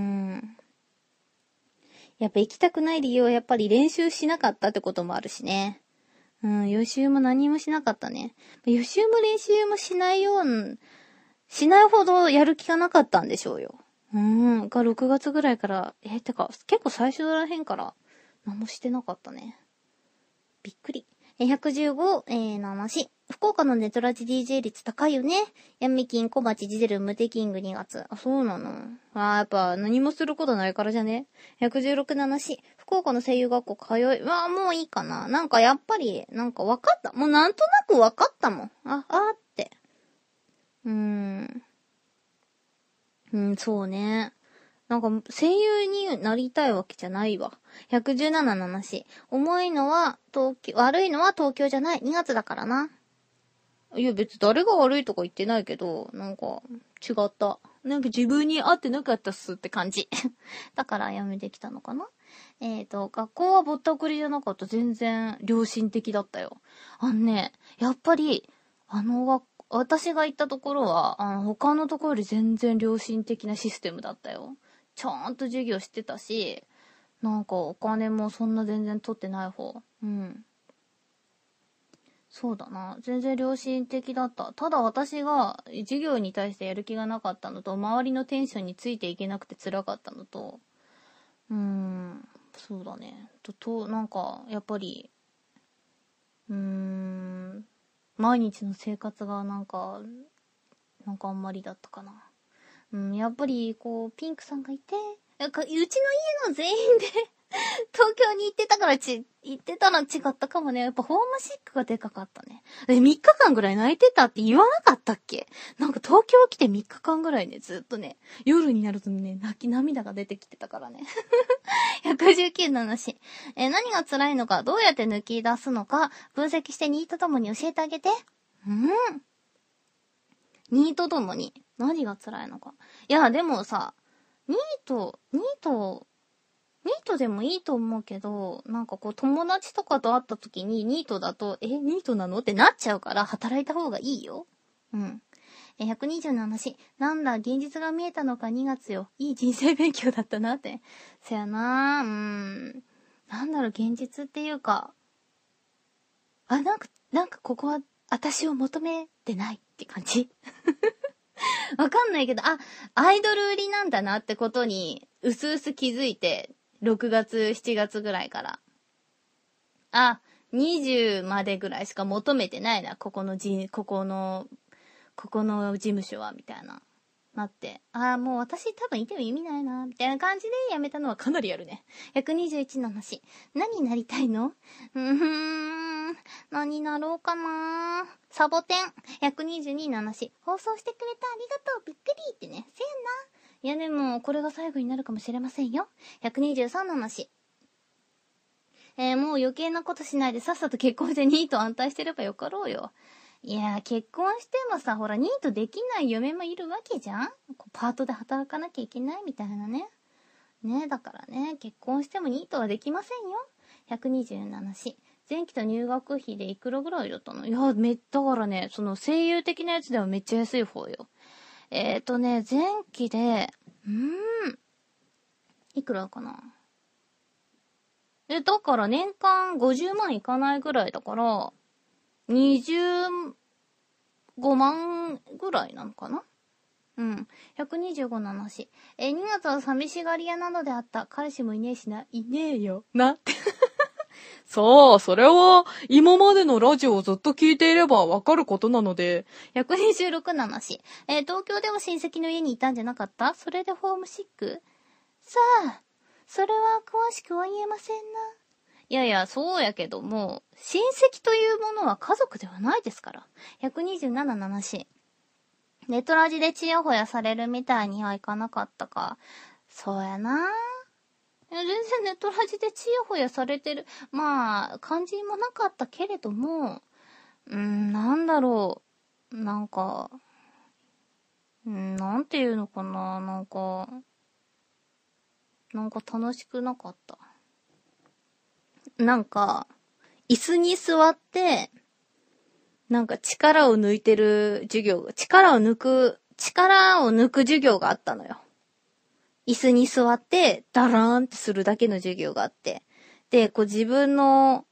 やっぱ行きたくない理由はやっぱり練習しなかったってこともあるしね。予習も何もしなかったね。予習も練習もしないほどやる気がなかったんでしょうよ。が6月ぐらいから、てか、結構最初らへんから、何もしてなかったね。びっくり。115、7し。福岡のネトラジ DJ 率高いよね。ヤミキン、小町、ジゼル、ムテキング2月。あ、そうなの。やっぱ何もすることないからじゃね。116、7し。福岡の声優学校通い。もういいかな。なんかやっぱり、なんか分かった。もうなんとなく分かったもん。って。そうね。なんか、声優になりたいわけじゃないわ。117のなし。悪いのは東京じゃない。2月だからな。いや、別に誰が悪いとか言ってないけど、なんか、違った。なんか自分に合ってなかったっすって感じ。だからやめてきたのかな。学校はぼったくりじゃなかった。全然良心的だったよ。やっぱり、私が行ったところは、他のところより全然良心的なシステムだったよ。ちゃんと授業してたし、なんかお金もそんな全然取ってない方。そうだな。全然良心的だった。ただ私が授業に対してやる気がなかったのと、周りのテンションについていけなくて辛かったのと、そうだね。なんか、やっぱり、毎日の生活がなんかあんまりだったかな。やっぱり、ピンクさんがいて、うちの家の全員で東京に行ってたら違ったかもね。やっぱホームシックがでかかったね。3日間ぐらい泣いてたって言わなかったっけ？なんか東京来て3日間ぐらいね、ずっとね、夜になるとね、涙が出てきてたからね。119の話。何が辛いのか、どうやって抜き出すのか、分析してニートともに教えてあげて。ニートともに、何が辛いのか。いや、でもさ、ニートでもいいと思うけど、なんか友達とかと会った時にニートだと、ニートなのってなっちゃうから働いた方がいいよ。120の話。なんだ、現実が見えたのか2月よ。いい人生勉強だったなって。そやななんだろう、現実っていうか、なんかここは、私を求めてないって感じわかんないけど、アイドル売りなんだなってことに、うすうす気づいて、6月、7月ぐらいから。20までぐらいしか求めてないな、ここの事務所は、みたいな。なって。もう私多分いても意味ないな、みたいな感じで辞めたのはかなりあるね。121の話。何になりたいの？何になろうかな。サボテン。122の話。放送してくれてありがとう。びっくりってね。せやな。いやでも、これが最後になるかもしれませんよ。123の話。もう余計なことしないでさっさと結婚してニート安泰してればよかろうよ。いや、結婚してもさ、ほら、ニートできない嫁もいるわけじゃん？パートで働かなきゃいけないみたいなね。ね、だからね、結婚してもニートはできませんよ。127し。前期と入学費でいくらぐらいだったの？いや、だからね、その声優的なやつではめっちゃ安い方よ。前期で、いくらかな？だから年間50万いかないぐらいだから、25万ぐらいなのかな？ うん。125の話。2月は寂しがり屋なのであった。彼氏もいねえしな。いねえよ。なって。 さあ、それは、今までのラジオをずっと聞いていればわかることなので。 126の話。東京でも親戚の家にいたんじゃなかった？それでホームシック？さあ、それは詳しくは言えませんな。いやいや、そうやけども、親戚というものは家族ではないですから。127の話。ネトラジでチヤホヤされるみたいにはいかなかったか。そうやな。全然ネトラジでチヤホヤされてる。まあ、感じもなかったけれども、なんだろう。なんか、なんていうのかな。なんか楽しくなかった。なんか、椅子に座って、なんか力を抜いてる授業、力を抜く授業があったのよ。椅子に座って、ダラーンってするだけの授業があって。で、こう自分の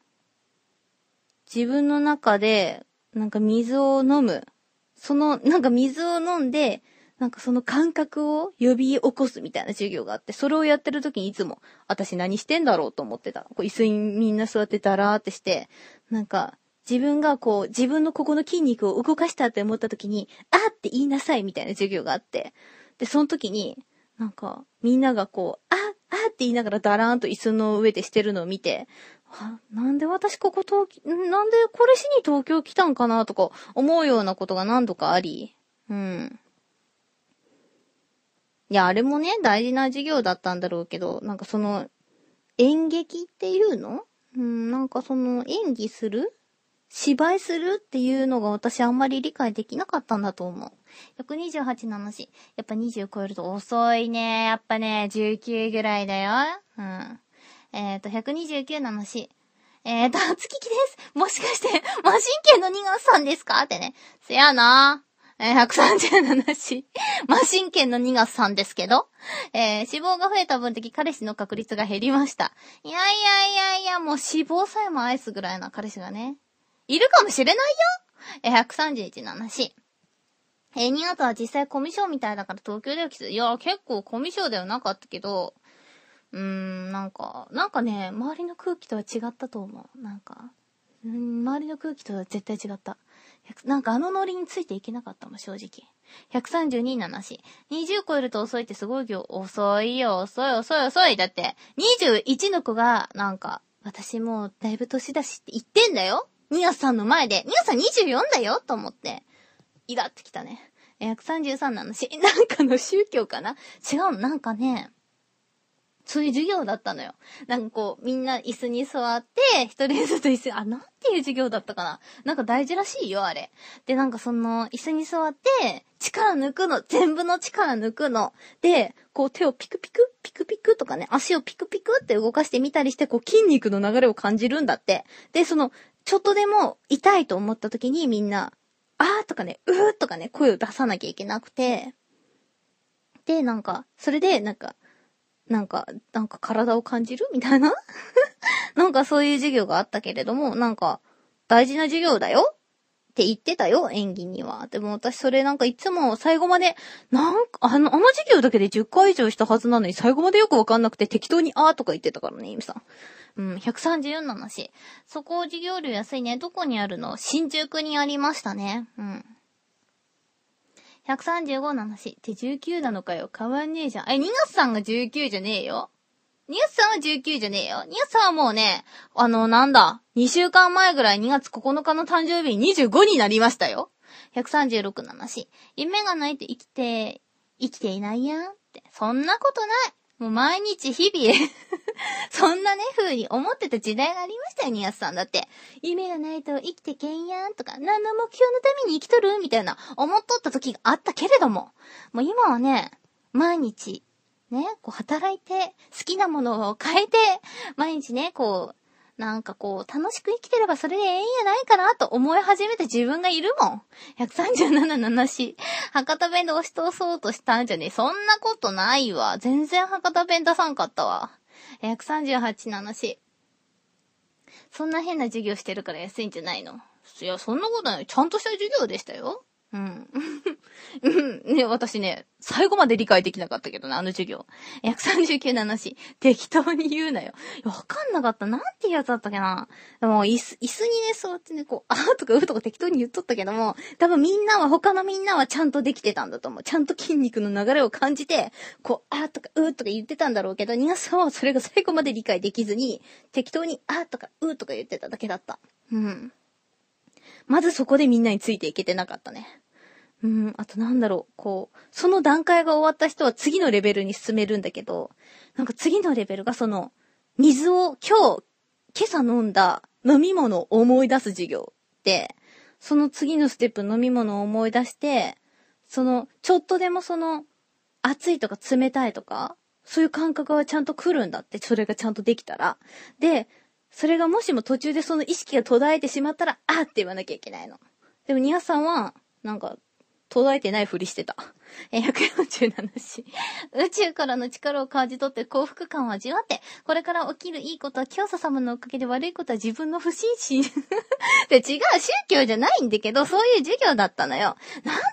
中で、なんか水を飲む。なんか水を飲んで、なんかその感覚を呼び起こすみたいな授業があって、それをやってる時にいつも、私何してんだろうと思ってた。こう椅子にみんな座ってダラーってして、なんか、自分がこう、自分のここの筋肉を動かしたって思った時に、あーって言いなさいみたいな授業があって、で、その時に、なんか、みんながこう、あーって言いながらダラーンと椅子の上でしてるのを見て、なんで私なんでこれしに東京来たんかなとか思うようなことが何度かあり、いや、あれもね、大事な授業だったんだろうけど、なんかその、演劇っていうの？なんかその、演技する？芝居するっていうのが私あんまり理解できなかったんだと思う。128の話。やっぱ20超えると遅いね。やっぱね、19ぐらいだよ。129の話。月木です。もしかして、マシンケンの2月さんですかってね。せやな。130の話。マシンケンの2月さんですけど。脂肪が増えた分的彼氏の確率が減りました。いや、もう脂肪さえも愛すぐらいな彼氏がね。いるかもしれないよ。131の話。2月は実際コミュ障みたいだから東京ではきつい。いや、結構コミュ障ではなかったけど、なんかね、周りの空気とは違ったと思う。周りの空気とは絶対違った。なんかあのノリについていけなかったもん、正直。132の話。20超えると遅いってすごいよ。遅いよ、遅い。だって、21の子が、なんか、私もうだいぶ年だしって言ってんだよ。ニアさんの前で。ニアさん24だよと思って。イラってきたね。133の話。なんかの宗教かな？違うの、なんかね、そういう授業だったのよ。なんかこう、みんな椅子に座って、一人ずつ椅子、なんていう授業だったかな。なんか大事らしいよ、あれ。で、なんかその、椅子に座って、力抜くの、全部の力抜くの。で、こう手をピクピクとかね、足をピクピクって動かしてみたりして、こう筋肉の流れを感じるんだって。で、その、ちょっとでも痛いと思った時にみんな、あーとかね、うーとかね、声を出さなきゃいけなくて。で、なんか、それで、なんか体を感じるみたいななんかそういう授業があったけれども、なんか、大事な授業だよって言ってたよ、演技には。でも私それなんかいつも最後まで、あの授業だけで10回以上したはずなのに最後までよくわかんなくて適当にとか言ってたからね、イムさん。134の話。そこ授業料安いね。どこにあるの？新宿にありましたね。135の話。って19なのかよ。変わんねえじゃん。2月さんが19じゃねえよ。2月さんは19じゃねえよ。2月さんはもうね、2週間前ぐらい2月9日の誕生日に25になりましたよ。136の話。夢がないと生きていないやんって。そんなことない。もう毎日日々そんなね、風に思ってた時代がありましたよ、ニアスさんだって。夢がないと生きてけんやんとか、何の目標のために生きとるみたいな、思っとった時があったけれども、もう今はね、毎日、ね、こう働いて、好きなものを変えて、毎日ね、こう、なんかこう、楽しく生きてればそれでええんやないかなと思い始めて自分がいるもん。137の話。博多弁で押し通そうとしたんじゃね。そんなことないわ。全然博多弁出さんかったわ。138の話。そんな変な授業してるから安いんじゃないの？いや、そんなことない。ちゃんとした授業でしたよ。 うん。ね、私ね、最後まで理解できなかったけどな、あの授業。139の話、適当に言うなよ。わかんなかった。なんていうやつだったっけな。でも、椅子にね、座ってね、こう、あーとかうーとか適当に言っとったけども、多分他のみんなはちゃんとできてたんだと思う。ちゃんと筋肉の流れを感じて、こう、あーとかうーとか言ってたんだろうけど、ニナさんはそれが最後まで理解できずに、適当にあーとかうーとか言ってただけだった。うん。まずそこでみんなについていけてなかったね。あとなんだろう、こう、その段階が終わった人は次のレベルに進めるんだけど、なんか次のレベルが水を今朝飲んだ飲み物を思い出す授業で、その次のステップ飲み物を思い出して、ちょっとでも熱いとか冷たいとか、そういう感覚はちゃんと来るんだって、それがちゃんとできたら。で、それがもしも途中でその意識が途絶えてしまったら、あーって言わなきゃいけないの。でもニアさんは、途絶えてないふりしてた。147し。宇宙からの力を感じ取って幸福感を味わって、これから起きるいいことは教祖様のおかげで悪いことは自分の不審心。で、違う、宗教じゃないんだけど、そういう授業だったのよ。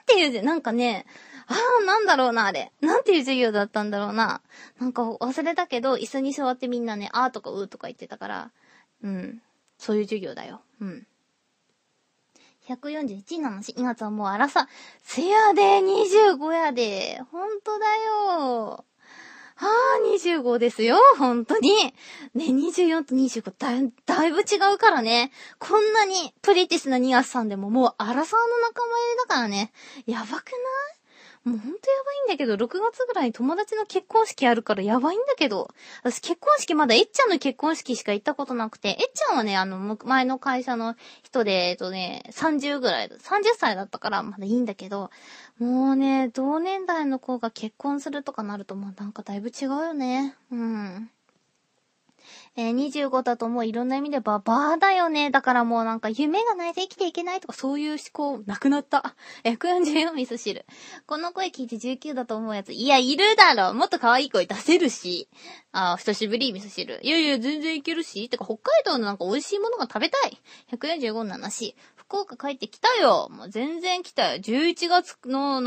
なんだろうな、あれ。なんていう授業だったんだろうな。忘れたけど、椅子に座ってみんなね、あーとかうーとか言ってたから、そういう授業だよ。141の話、2月はもう荒さ。せやで、25やで。ほんとだよ。25ですよ、ほんとに。ね、24と25だいぶ違うからね。こんなにプリティスなニアスさんでももう荒さの仲間入りだからね。やばくない？もうほんとやばいんだけど、6月ぐらいに友達の結婚式あるからやばいんだけど、私結婚式まだえっちゃんの結婚式しか行ったことなくて、えっちゃんはね、前の会社の人で、30ぐらい、30歳だったからまだいいんだけど、もうね、同年代の子が結婚するとかなるともうだいぶ違うよね。25だともういろんな意味でババアだよね。だからもう夢がないと生きていけないとかそういう思考なくなった。144味噌汁。この声聞いて19だと思うやつ。いや、いるだろ。もっと可愛い声出せるし。久しぶり味噌汁。いや、全然いけるし。てか北海道の美味しいものが食べたい。145の話。福岡帰ってきたよ。もう全然来たよ。11月の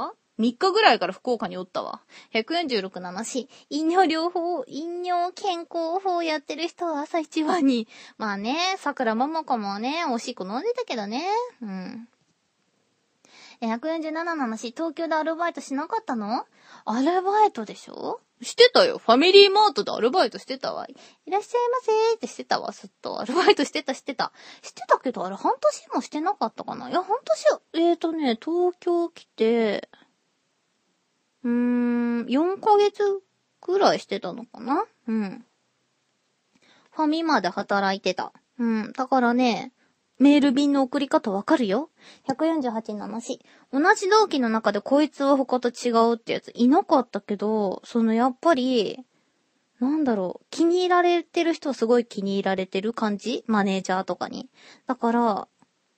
3日ぐらいから福岡におったわ。146の話。飲料健康法やってる人は朝一番に。まあね、桜ももこもね、おしっこ飲んでたけどね。147の話。東京でアルバイトしなかったの？アルバイトでしょ？してたよ。ファミリーマートでアルバイトしてたわ。いらっしゃいませーってしてたわ、ずっと。アルバイトしてたけど、あれ半年もしてなかったかな？いや、半年、東京来て、4ヶ月くらいしてたのかな？ファミマで働いてた。だからね、メール便の送り方わかるよ。148の話。同じ同期の中でこいつは他と違うってやついなかったけど、やっぱり、気に入られてる人はすごい気に入られてる感じ？マネージャーとかに。だから、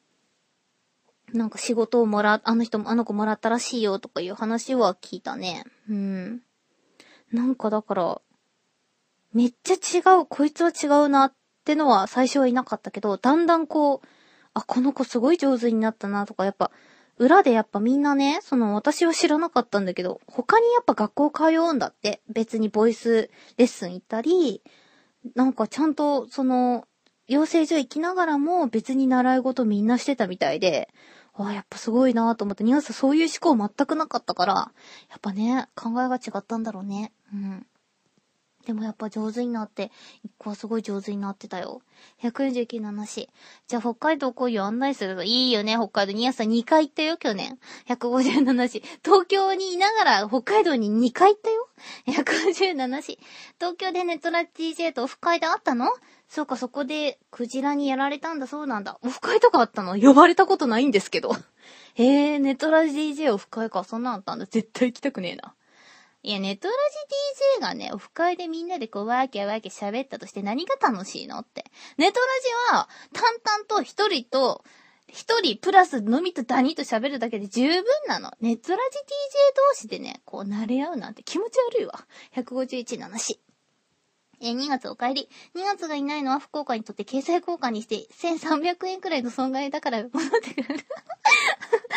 仕事をあの子もらったらしいよとかいう話は聞いたね。だから、めっちゃ違う、こいつは違うなってのは最初はいなかったけど、だんだんこの子すごい上手になったなとか、やっぱ、裏でやっぱみんなね、私は知らなかったんだけど、他にやっぱ学校通うんだって。別にボイスレッスン行ったり、ちゃんと養成所行きながらも別に習い事みんなしてたみたいで、やっぱすごいなと思って、ニュースそういう思考全くなかったから、やっぱね、考えが違ったんだろうね。でもやっぱ上手になって、一個はすごい上手になってたよ。149の話。じゃあ北海道来いよ案内するといいよね、北海道。ニアさん2回行ったよ、去年。157話。東京にいながら北海道に2回行ったよ。157話。東京でネトラ DJ とオフ会で会ったの？そうか、そこでクジラにやられたんだ、そうなんだ。オフ会とかあったの？呼ばれたことないんですけど。ネトラ DJ オフ会か、そんなんあったんだ。絶対行きたくねえな。いや、ネトラジ DJ がね、オフ会でみんなでわーけ喋ったとして何が楽しいのって。ネトラジは、淡々と一人プラス飲みとダニと喋るだけで十分なの。ネトラジ DJ 同士でね、慣れ合うなんて気持ち悪いわ。151の話。2月お帰り。2月がいないのは福岡にとって経済効果にして1300円くらいの損害だから戻ってくる。そ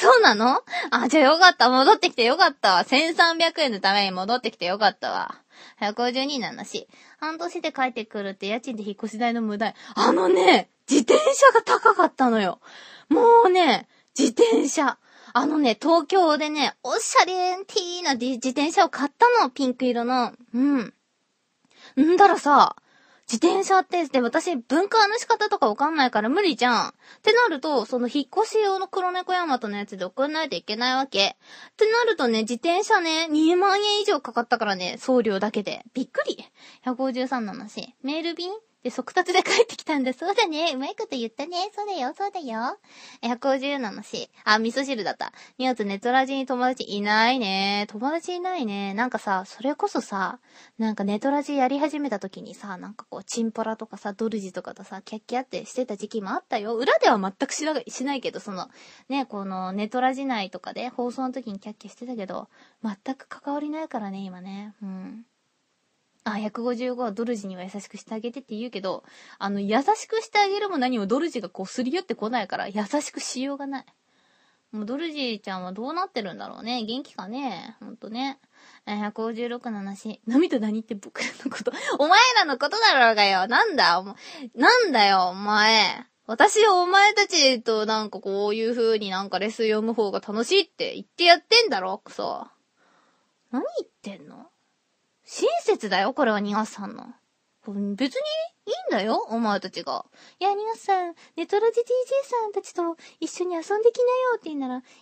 そうなの？あ、じゃあよかった。戻ってきてよかったわ。1300円のために戻ってきてよかったわ。152な話。半年で帰ってくるって家賃で引っ越し代の無駄。自転車が高かったのよ。もうね、自転車。東京でね、おしゃれんティーな自転車を買ったの。ピンク色の。んだらさ、自転車って、で、私、分解の仕方とかわかんないから無理じゃん。ってなると、その引っ越し用の黒猫ヤマトのやつで送んないといけないわけ。ってなるとね、自転車ね、2万円以上かかったからね、送料だけで。びっくり。153の話。メール便で、速達で帰ってきたんだ。そうだね。うまいこと言ったね。そうだよ、そうだよ。150の話。あ、味噌汁だった。2月ネトラジに友達いないね。友達いないね。なんかさ、それこそさ、なんかネトラジやり始めた時にさ、なんかこう、チンポラとかさ、ドルジとかとさ、キャッキャってしてた時期もあったよ。裏では全くしないけど、その、ね、このネトラジ内とかで放送の時にキャッキャしてたけど、全く関わりないからね、今ね。あ、155はドルジには優しくしてあげてって言うけど、優しくしてあげるも何もドルジがこうすり寄ってこないから、優しくしようがない。もうドルジちゃんはどうなってるんだろうね。元気かね。ほんとね。156の話。何と何って僕らのこと。お前らのことだろうがよ。なんだよ、お前。私はお前たちとなんかこういう風になんかレス読む方が楽しいって言ってやってんだろ、クソ。何言ってんの？親切だよ、これは2月さんの。別にいいんだよ、お前たちが。いや、2月さん、ネトラジ DJ さんたちと一緒に遊んできなよって言うなら、って、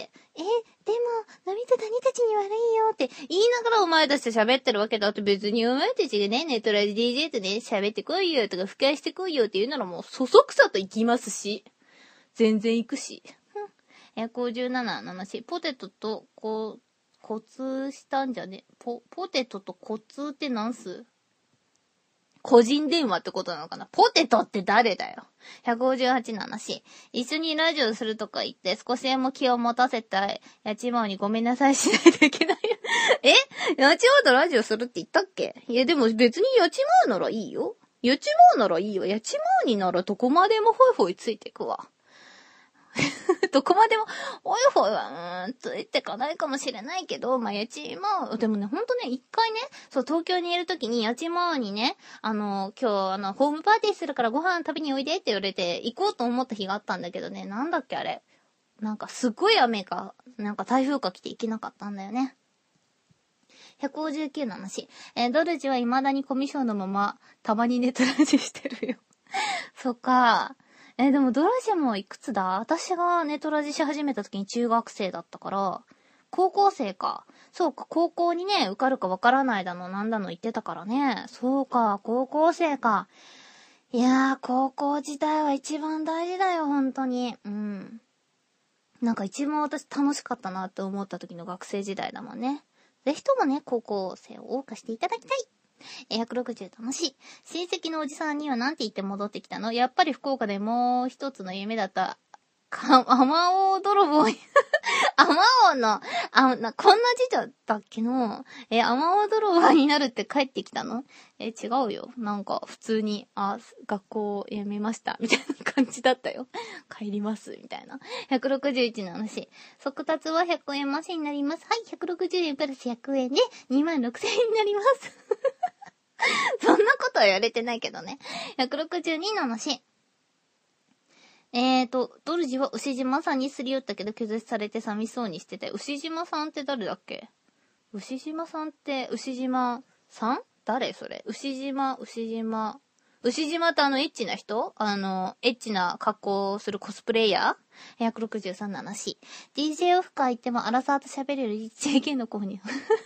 でも、ナミとダニたちに悪いよって言いながらお前たちと喋ってるわけだって別にお前たちがね、ネトラジ DJ とね、喋ってこいよとか吹き返してこいよって言うならもうそそくさと行きますし。全然行くし。157の話。ポテトと、コツしたんじゃね？ポテトとコツってなんす？個人電話ってことなのかな？ポテトって誰だよ。158の話。一緒にラジオするとか言って少しでも気を持たせたやちまおにごめんなさいしないといけない。やちまおとラジオするって言ったっけ？いやでも別にやちまおならいいよ。やちまおならいいよ。やちまおにならどこまでもホイホイついてくわ。どこまでも、おいほいは、ついてかないかもしれないけど、やちまお、でもね、ほんとね、一回ね、そう、東京にいるときに、やちまおにね、今日、ホームパーティーするからご飯食べにおいでって言われて、行こうと思った日があったんだけどね、なんだっけあれ。なんか、すごい雨が、なんか台風が来て行けなかったんだよね。159の話。ドルジは未だにコミュ障のまま、たまにネトラジしてるよ。そっか。でもドラジもいくつだ？私がネトラジし始めた時に中学生だったから、高校生か。そうか、高校にね、受かるかわからないだの、なんだの言ってたからね。そうか、高校生か。いやー、高校時代は一番大事だよ、本当に。なんか一番私楽しかったなって思った時の学生時代だもんね。ぜひともね、高校生を謳歌していただきたい。160楽しい。親戚のおじさんにはなんて言って戻ってきたの？やっぱり福岡でもう一つの夢だった。アマオ泥棒。アマオの、こんな字だったっけの？アマオ泥棒になるって帰ってきたの？違うよ。なんか普通に、学校を辞めました。みたいな感じだったよ。帰ります。みたいな。161の話。速達は100円増しになります。はい、160円プラス100円で26,000円になります。そんなことは言われてないけどね。162の話。ドルジは牛島さんにすり寄ったけど拒絶されて寂しそうにしてて、牛島さんって誰だっけ？牛島さんって、牛島さん？誰それ？牛島ってエッチな人？エッチな格好をするコスプレイヤー？ 163の話。DJ オフ会行ってもアラサーと喋れる JK の子に。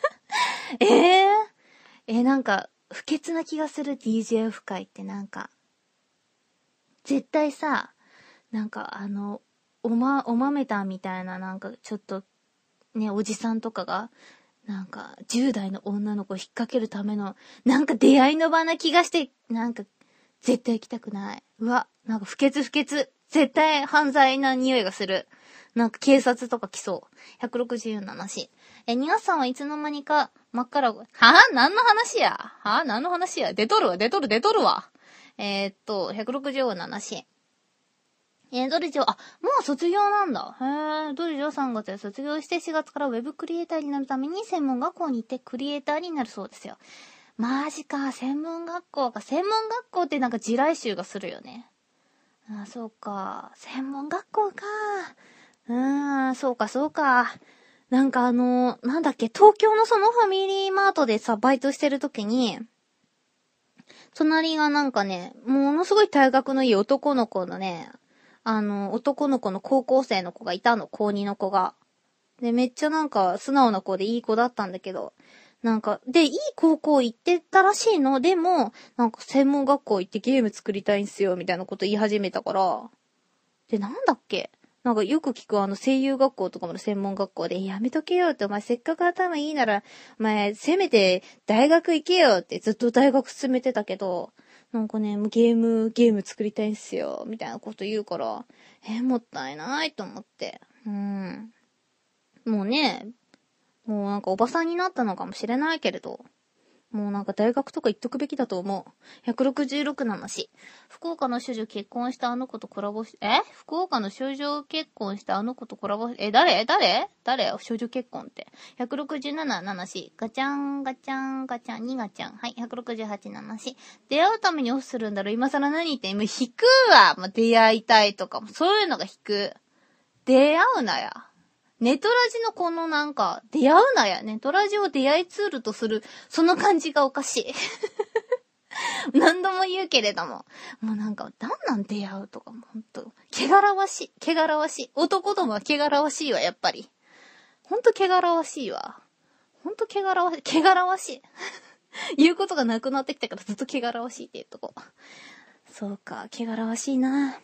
なんか、不潔な気がする DJ オフ会ってなんか。絶対さ、なんかお豆たんみたいななんかちょっとね、おじさんとかが、なんか10代の女の子を引っ掛けるための、なんか出会いの場な気がして、なんか絶対行きたくない。うわ、なんか不潔。絶対犯罪な匂いがする。なんか警察とか来そう。164の話。2月さんはいつの間にか真っ赤何の話や出とるわ。165の話。 ドリジョー、もう卒業なんだ。ドリジョー3月で卒業して4月からウェブクリエイターになるために専門学校に行ってクリエイターになるそうですよ。マジか、専門学校か。専門学校ってなんか地雷臭がするよね。そうか。専門学校か。そうか、そうか。なんかなんだっけ、東京のそのファミリーマートでさ、バイトしてる時に、隣がなんかね、ものすごい体格のいい男の子のね、男の子の高校生の子がいたの、高2の子が。で、めっちゃなんか素直な子でいい子だったんだけど、なんか、で、いい高校行ってたらしいの。でも、なんか専門学校行ってゲーム作りたいんすよ、みたいなこと言い始めたから。で、なんだっけ、なんかよく聞く声優学校とかもの専門学校で、やめとけよって、お前せっかく頭いいなら、お前せめて大学行けよってずっと大学進めてたけど、なんかね、ゲーム作りたいんすよ、みたいなこと言うから、もったいないと思って。もうね、もうなんかおばさんになったのかもしれないけれど、もうなんか大学とか行っとくべきだと思う。166なのし。福岡の少女結婚したあの子とコラボし、福岡の少女結婚したあの子とコラボし、誰少女結婚って。167なのし。ガチャン、2ガチャン。はい、168なのし。出会うためにオフするんだろ、今更何言って、もう引くわ。出会いたいとかも、そういうのが引く。出会うなや。ネトラジのこのなんか、出会うなや。ネトラジを出会いツールとする、その感じがおかしい。何度も言うけれども。もうなんか、なん出会うとかもほんと、汚らわしい。男どもは汚らわしいわ、やっぱり。ほんと汚らわしいわ。ほんと汚らわしい。言うことがなくなってきたからずっと汚らわしいって言うとこ。そうか、汚らわしいな。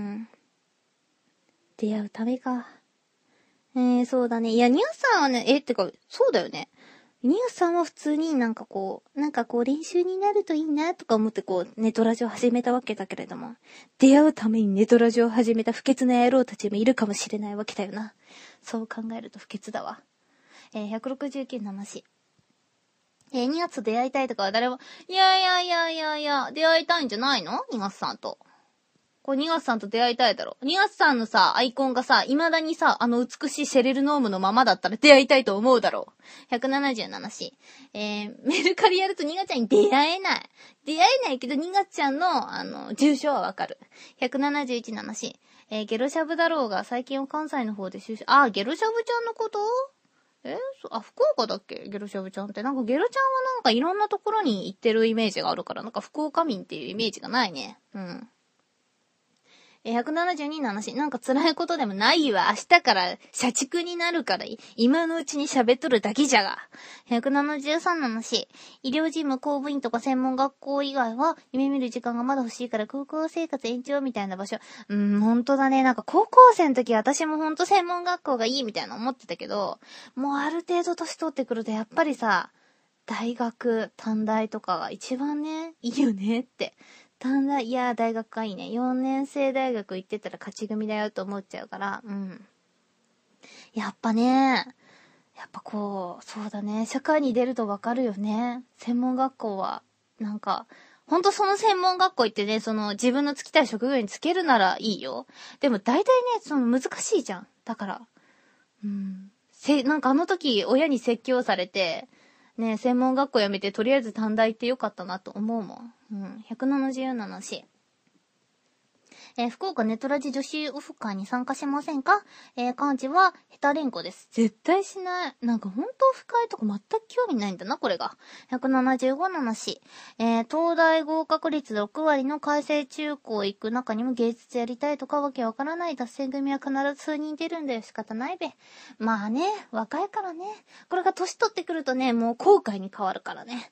出会うためか。そうだね。いや、ニューさんはね、てか、そうだよね。ニューさんは普通になんかこう練習になるといいなとか思ってネトラジオを始めたわけだけれども、出会うためにネトラジオを始めた不潔な野郎たちもいるかもしれないわけだよな。そう考えると不潔だわ。169の話。2月出会いたいとかは誰も、いや、出会いたいんじゃないの ?2 月さんと。これ2月さんと出会いたいだろ。2月さんのさ、アイコンがさ、未だにさ、美しいシェレルノームのままだったら出会いたいと思うだろう。177し。メルカリやると2月ちゃんに出会えない。出会えないけど2月ちゃんの、住所はわかる。171なし。ゲロシャブだろうが、最近は関西の方でゲロシャブちゃんのこと福岡だっけゲロシャブちゃんって。なんかゲロちゃんはなんかいろんなところに行ってるイメージがあるから、なんか福岡民っていうイメージがないね。172の話。なんか辛いことでもないわ。明日から社畜になるから、今のうちに喋っとるだけじゃが。173の話。医療事務公務員とか専門学校以外は、夢見る時間がまだ欲しいから高校生活延長みたいな場所。ほんとだね。なんか高校生の時私もほんと専門学校がいいみたいな思ってたけど、もうある程度年取ってくるとやっぱりさ、大学、短大とかが一番ね、いいよねって。いや、大学がいいね。4年生大学行ってたら勝ち組だよと思っちゃうから、やっぱね、そうだね。社会に出るとわかるよね。専門学校は、なんか、ほんとその専門学校行ってね、自分の就きたい職業に就けるならいいよ。でも大体ね、難しいじゃん。だから、なんか時、親に説教されて、ね、専門学校辞めてとりあえず短大行ってよかったなと思うもん。177し。福岡ネトラジ女子オフ会に参加しませんか？漢字はヘタレンコです。絶対しない。なんか本当オフ会とか全く興味ないんだな、これが。175のし。東大合格率6割の改正中高行く中にも芸術やりたいとかわけわからない脱線組は必ず数人出るんだよ。仕方ないべ。まあね、若いからね。これが年取ってくるとね、もう後悔に変わるからね。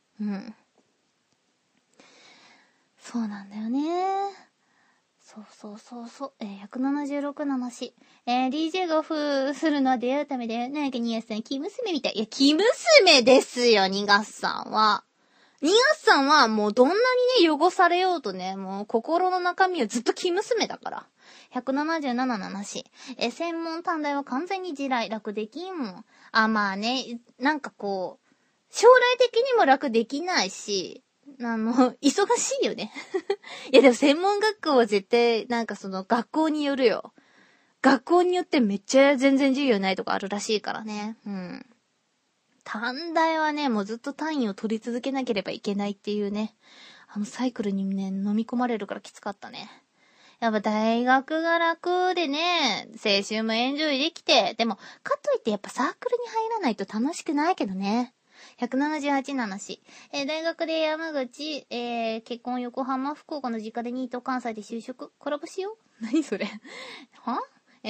そうなんだよね。そう。176の話。DJ がオフするのは出会うためで、なんかニガスさん、生娘みたい。いや、生娘ですよ、ニガスさんは。ニガスさんはもうどんなにね、汚されようとね、もう心の中身はずっと生娘だから。177の話。専門短大は完全に地雷、楽できんもん。まあね、なんか将来的にも楽できないし、 忙しいよね。いやでも専門学校は絶対、なんかその学校によるよ。学校によってめっちゃ全然授業ないとかあるらしいからね。うん。短大はね、もうずっと単位を取り続けなければいけないっていうね。サイクルにね、飲み込まれるからきつかったね。やっぱ大学が楽でね、青春もエンジョイできて、でも、かといってやっぱサークルに入らないと楽しくないけどね。178ななし。大学で山口、結婚横浜、福岡の実家でニート、関西で就職、コラボしよう。何それは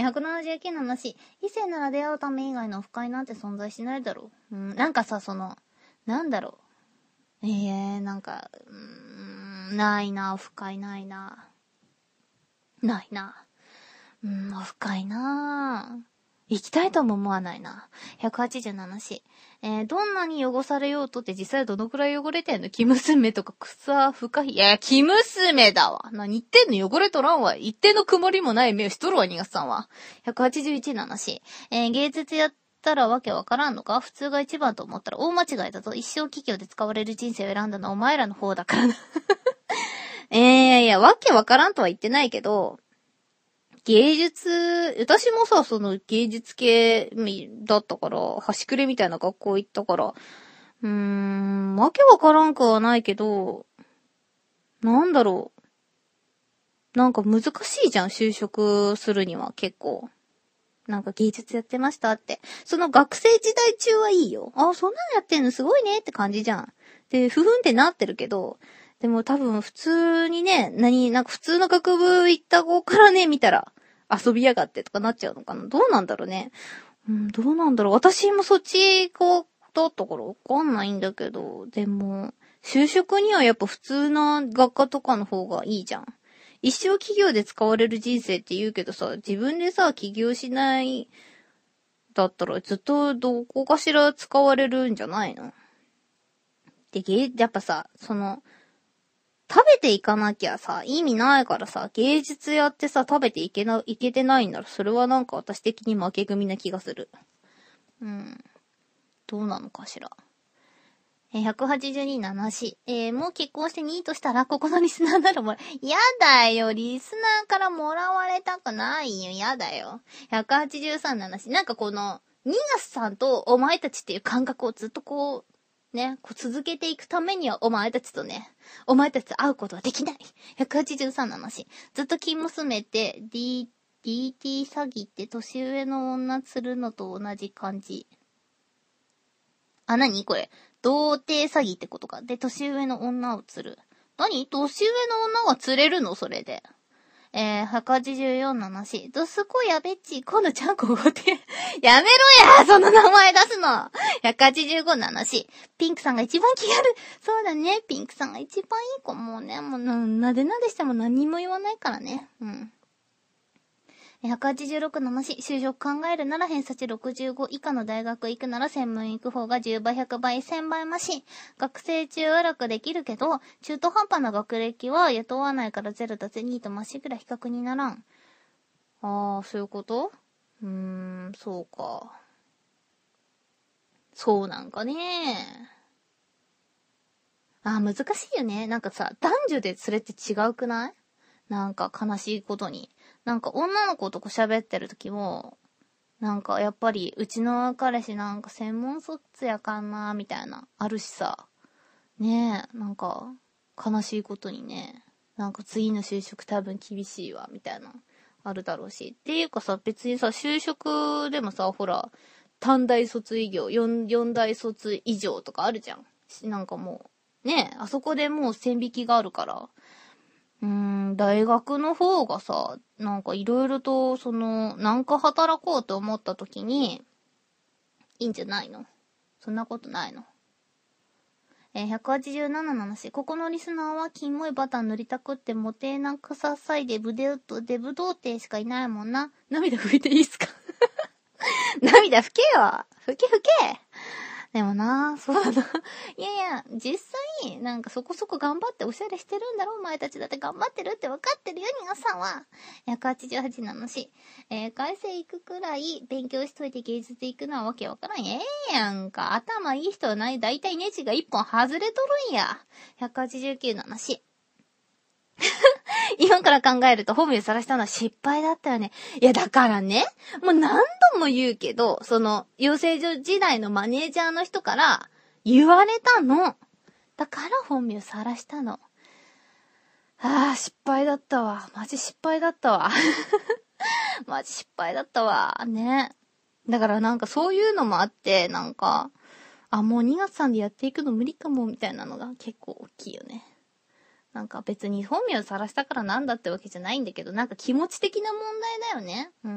179ななし。異性なら出会うため以外のオフ会なんて存在しないだろう。なんかさ、なんだろう。なんか、ないな、オフ会ないな。ないな。オフ会な。行きたいとも思わないな。187し。どんなに汚されようとって実際どのくらい汚れてんの？生娘とか草深い。いや、生娘だわ。何言ってんの？汚れとらんわ。一定の曇りもない目をしとるわ、逃がさんは。181ななし。芸術やったらわけわからんのか？普通が一番と思ったら大間違いだぞ。一生企業で使われる人生を選んだのはお前らの方だからな。いや、わけわからんとは言ってないけど、芸術、私もさ、芸術系だったから、端くれみたいな学校行ったから、わけわからんくはないけど、なんだろう。なんか難しいじゃん、就職するには結構。なんか芸術やってましたって。その学生時代中はいいよ。あ、そんなのやってんのすごいねって感じじゃん。で、ふふんってなってるけど、でも多分普通にね、なんか普通の学部行った子からね、見たら、遊びやがってとかなっちゃうのかな。どうなんだろうね。どうなんだろう。私もそっちだったからわかんないんだけど、でも、就職にはやっぱ普通な学科とかの方がいいじゃん。一生企業で使われる人生って言うけどさ、自分でさ、起業しないだったらずっとどこかしら使われるんじゃないの？で、やっぱさ、食べていかなきゃさ、意味ないからさ、芸術やってさ、食べていけてないんなら、それはなんか私的に負け組な気がする。どうなのかしら。182ななし。もう結婚してニートしたら、ここのリスナーならやだよ、リスナーからもらわれたくないよ、やだよ。183ななし。なんかニガスさんとお前たちっていう感覚をずっと続けていくためにはお前たちと会うことはできない。183ななし。ずっと生娘って、DT 詐欺って年上の女釣るのと同じ感じ。何これ。童貞詐欺ってことか。で、年上の女を釣る。年上の女は釣れるのそれで。184ななし。ドスコやべっち、今度ちゃんこごて。やめろやその名前出すの !185ななし。ピンクさんが一番気軽。そうだね。ピンクさんが一番いい子。もうね、なでなでしても何も言わないからね。186ななし。就職考えるなら偏差値65以下の大学行くなら専門行く方が10倍、100倍、1000倍増し。学生中は楽できるけど、中途半端な学歴は雇わないからゼロだぜ、ニートまっしぐら比較にならん。そういうこと？そうか。そうなんかね。難しいよね。なんかさ、男女でそれって違うくない？なんか悲しいことに。なんか女の子と喋ってる時も、なんかやっぱりうちの彼氏なんか専門卒やかんなみたいなあるしさ。ねえ、なんか悲しいことにね、なんか次の就職多分厳しいわみたいなあるだろうし。っていうかさ、別にさ、就職でもさ、ほら、短大卒以上、4大卒以上とかあるじゃん。なんかもう、ねえ、あそこでもう線引きがあるから。大学の方がさ、なんかいろいろと、なんか働こうと思った時に、いいんじゃないの？そんなことないの？187ななし。ここのリスナーは、キモいバター塗りたくって、モテなくささいデブ童貞しかいないもんな。涙拭いていいっすか？涙拭けよ。拭け。 でもな、そうだな。いやいや、実際、なんかそこそこ頑張っておしゃれしてるんだろ、お前たちだって頑張ってるって分かってるよ、皆さんは。188なのし。改正行くくらい勉強しといて芸術行くのはわけわからん。やんか。頭いい人はない。だいたいネジが1本外れとるんや。189なのし。今から考えると本名さらしたのは失敗だったよね。いやだからね、もう何度も言うけど、その養成所時代のマネージャーの人から言われたの。だから本名さらしたの。ああ、失敗だったわ。マジ失敗だったわ。マジ失敗だったわ。ね。だからなんかそういうのもあって、なんか、もう2月さんでやっていくの無理かもみたいなのが結構大きいよね。なんか別に本名を晒したからなんだってわけじゃないんだけど、なんか気持ち的な問題だよね。うん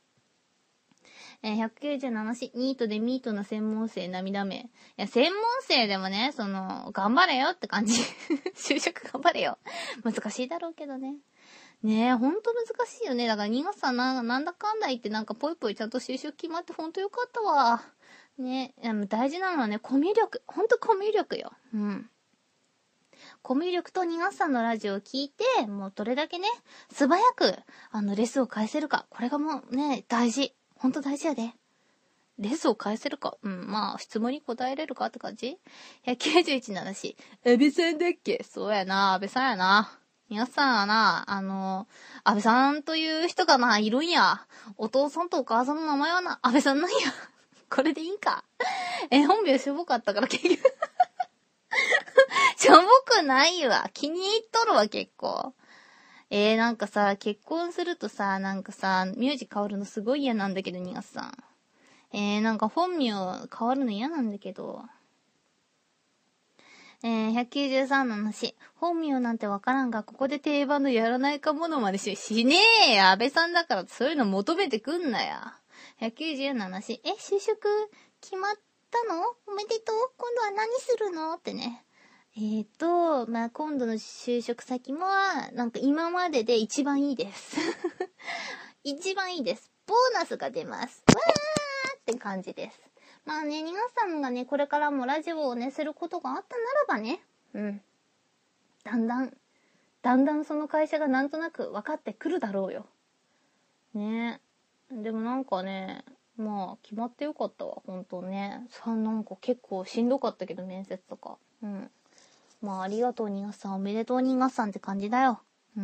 。197し、ニートでミートの専門生涙目。いや、専門生でもね、頑張れよって感じ。就職頑張れよ。難しいだろうけどね。ねえ、ほんと難しいよね。だから2月さんなんだかんだ言ってなんかぽいぽいちゃんと就職決まってほんとよかったわ。ね、大事なのはね、コミュ力。ほんとコミュ力よ。うん。コミュ力と2月さんのラジオを聞いて、もうどれだけね、素早く、レスを返せるか。これがもうね、大事。ほんと大事やで。レスを返せるか。うん、まあ、質問に答えれるかって感じ ?191 なのし。安倍さんだっけ？そうやな、安倍さんやな。皆さんはな、安倍さんという人がな、いるんや。お父さんとお母さんの名前はな、安倍さんなんや。これでいいんか。本名しょぼかったから結局。しょぼくないわ。気に入っとるわ、結構。なんかさ、結婚するとさ、なんかさ、名字変わるのすごい嫌なんだけど、2月さん。なんか本名変わるの嫌なんだけど。193の話。本名なんてわからんが、ここで定番のやらないかものまでしねえよ。安倍さんだからそういうの求めてくんなや。194の話。就職決まったの？おめでとう。今度は何するの？ってね。まあ、今度の就職先も、なんか今までで一番いいです。一番いいです。ボーナスが出ます。わーって感じです。まあね、皆さんがね、これからもラジオをね、することがあったならばね、うん。だんだんその会社がなんとなく分かってくるだろうよ。ね。でもなんかね、まあ、決まってよかったわ、ほんとね。なんか結構しんどかったけど、面接とか。うん。まあ、ありがとう、2月さん。おめでとう、2月さんって感じだよ。うん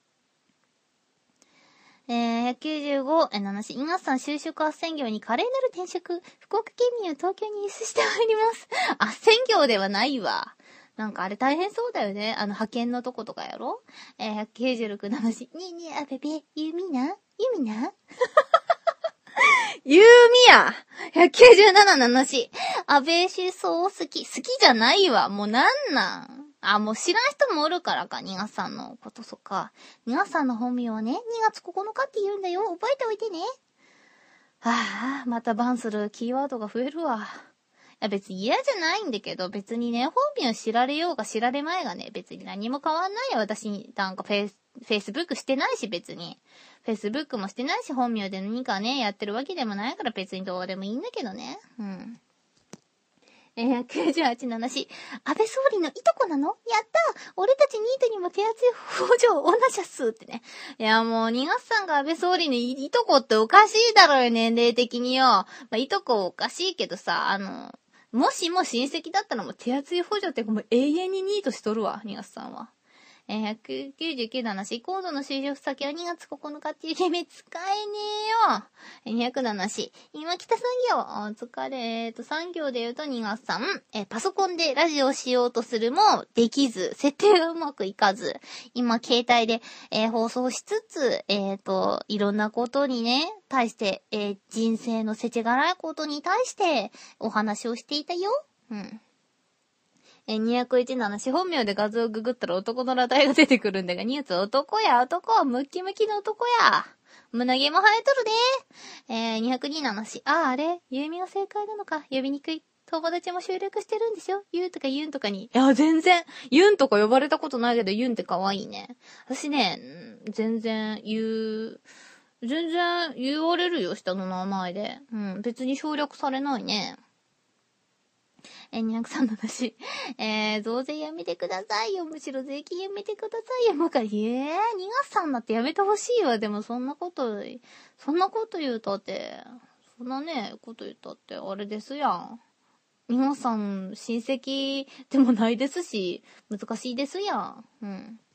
。195、2月さん就職斡旋業に華麗なる転職。福岡県民を東京に輸出してまいります。斡旋業ではないわ。なんかあれ大変そうだよね。派遣のとことかやろ196、7し。ねえねえ、あべべ、ゆみなゆうみや !197、7し。安倍首相好きじゃないわ。もうなんもう知らん人もおるからか、2月さんのことそっか。2月さんの本名はね、2月9日って言うんだよ。覚えておいてね。またバンするキーワードが増えるわ。いや別に嫌じゃないんだけど、別にね、本名知られようが知られまいがね、別に何も変わんないよ。私に、なんかフェイスブックしてないし、別に。フェイスブックもしてないし、本名で何かね、やってるわけでもないから別にどうでもいいんだけどね。うん。98、7し。安倍総理のいとこなの？やった俺たちニートにも手厚い補助女じゃっすってね。いやもう、2月さんが安倍総理のいとこっておかしいだろうよ、年齢的によ。まあ、いとこおかしいけどさ、もしも親戚だったらもう手厚い補助ってもう永遠にニートしとるわ、2月さんは。199の話。コードの就職先は2月9日っていう決め使えねえよ。200の話。今来た産業。お疲れ。産業で言うと2月3。パソコンでラジオをしようとするもできず、設定がうまくいかず、今携帯で、放送しつつ、いろんなことにね、対して、人生の世知辛いことに対してお話をしていたよ。うん。201の話、本名で画像をググったら男の裸体が出てくるんだが、ニュース男や、ムッキムキの男や。胸毛も生えとるで。202の話、あれゆうみが正解なのか、呼びにくい。友達も収録してるんでしょユンとかユンとかに。いや、全然、ユンとか呼ばれたことないけど、ユンって可愛いね。私ね、全然言われるよ、下の名前で。うん、別に省略されないね。 203の話。増税やめてくださいよ。むしろ税金やめてくださいよ。もうか、2月さんだってやめてほしいわ。でもそんなこと言うたって、そんなね、こと言ったって、あれですやん。2月さん、親戚でもないですし、難しいですやん。うん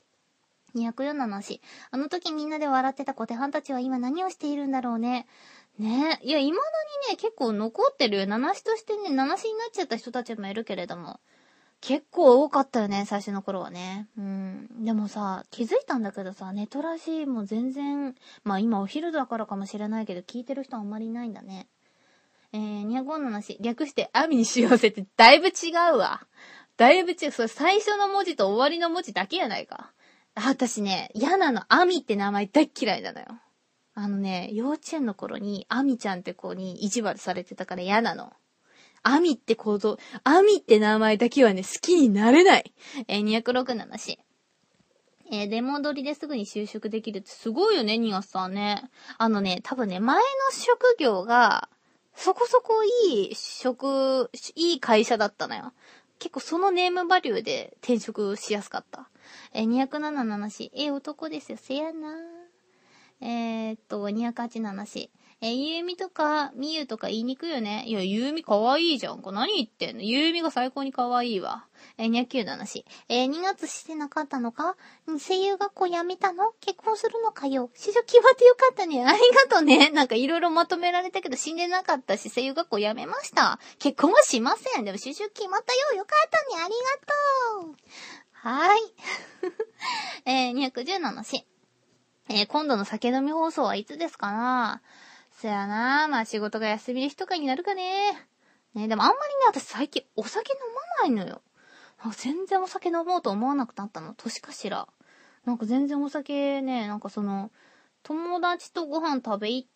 。204の話。あの時みんなで笑ってた小手半たちは今何をしているんだろうね。ねえ。いや、未だにね、結構残ってるよ。七しとしてね、七しになっちゃった人たちもいるけれども。結構多かったよね、最初の頃はね。でもさ、気づいたんだけどさ、ネトラジも全然、まあ今お昼だからかもしれないけど、聞いてる人あんまりいないんだね。205の話。略して、アミにしようぜってだいぶ違うわ。だいぶ違う。それ最初の文字と終わりの文字だけやないか。私ね、嫌なの、アミって名前大っ嫌いなのよ。幼稚園の頃に、アミちゃんって子に意地悪されてたから嫌なの。アミって名前だけはね、好きになれない。206の話。出戻りですぐに就職できるってすごいよね、2月さんね。多分ね、前の職業が、そこそこいい会社だったのよ。結構そのネームバリューで転職しやすかった。207の話。男ですよ、せやな。208の話。ゆうみとか、みゆとか言いにくいよね。いや、ゆうみかわいいじゃん。何言ってんの？ゆうみが最高にかわいいわ。209の話。2月してなかったのか？声優学校辞めたの？結婚するのかよ。就職決まってよかったね。ありがとね。なんかいろいろまとめられたけど死んでなかったし、声優学校辞めました。結婚はしません。でも就職決まったよ。よかったね。ありがとう。はーい。210の話。今度の酒飲み放送はいつですかな？そやな。まあ仕事が休みの日とかになるかね。でもあんまりね、私最近お酒飲まないのよ。全然お酒飲もうと思わなくなったの。年かしら。なんか全然お酒ね、友達とご飯食べ行って、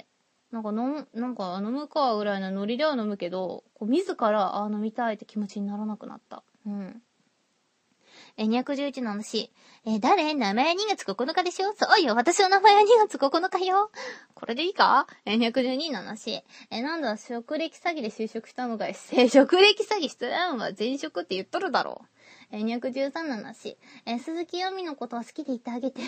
飲むかぐらいのノリでは飲むけど、自ら、飲みたいって気持ちにならなくなった。211の話。誰？名前2月9日でしょ？そうよ、私の名前は2月9日よ。これでいいか？212の話。なんだ、職歴詐欺で就職したのかい。職歴詐欺しとらんわ。前職って言っとるだろう。213の話。鈴木亜美のことは好きでいてあげて。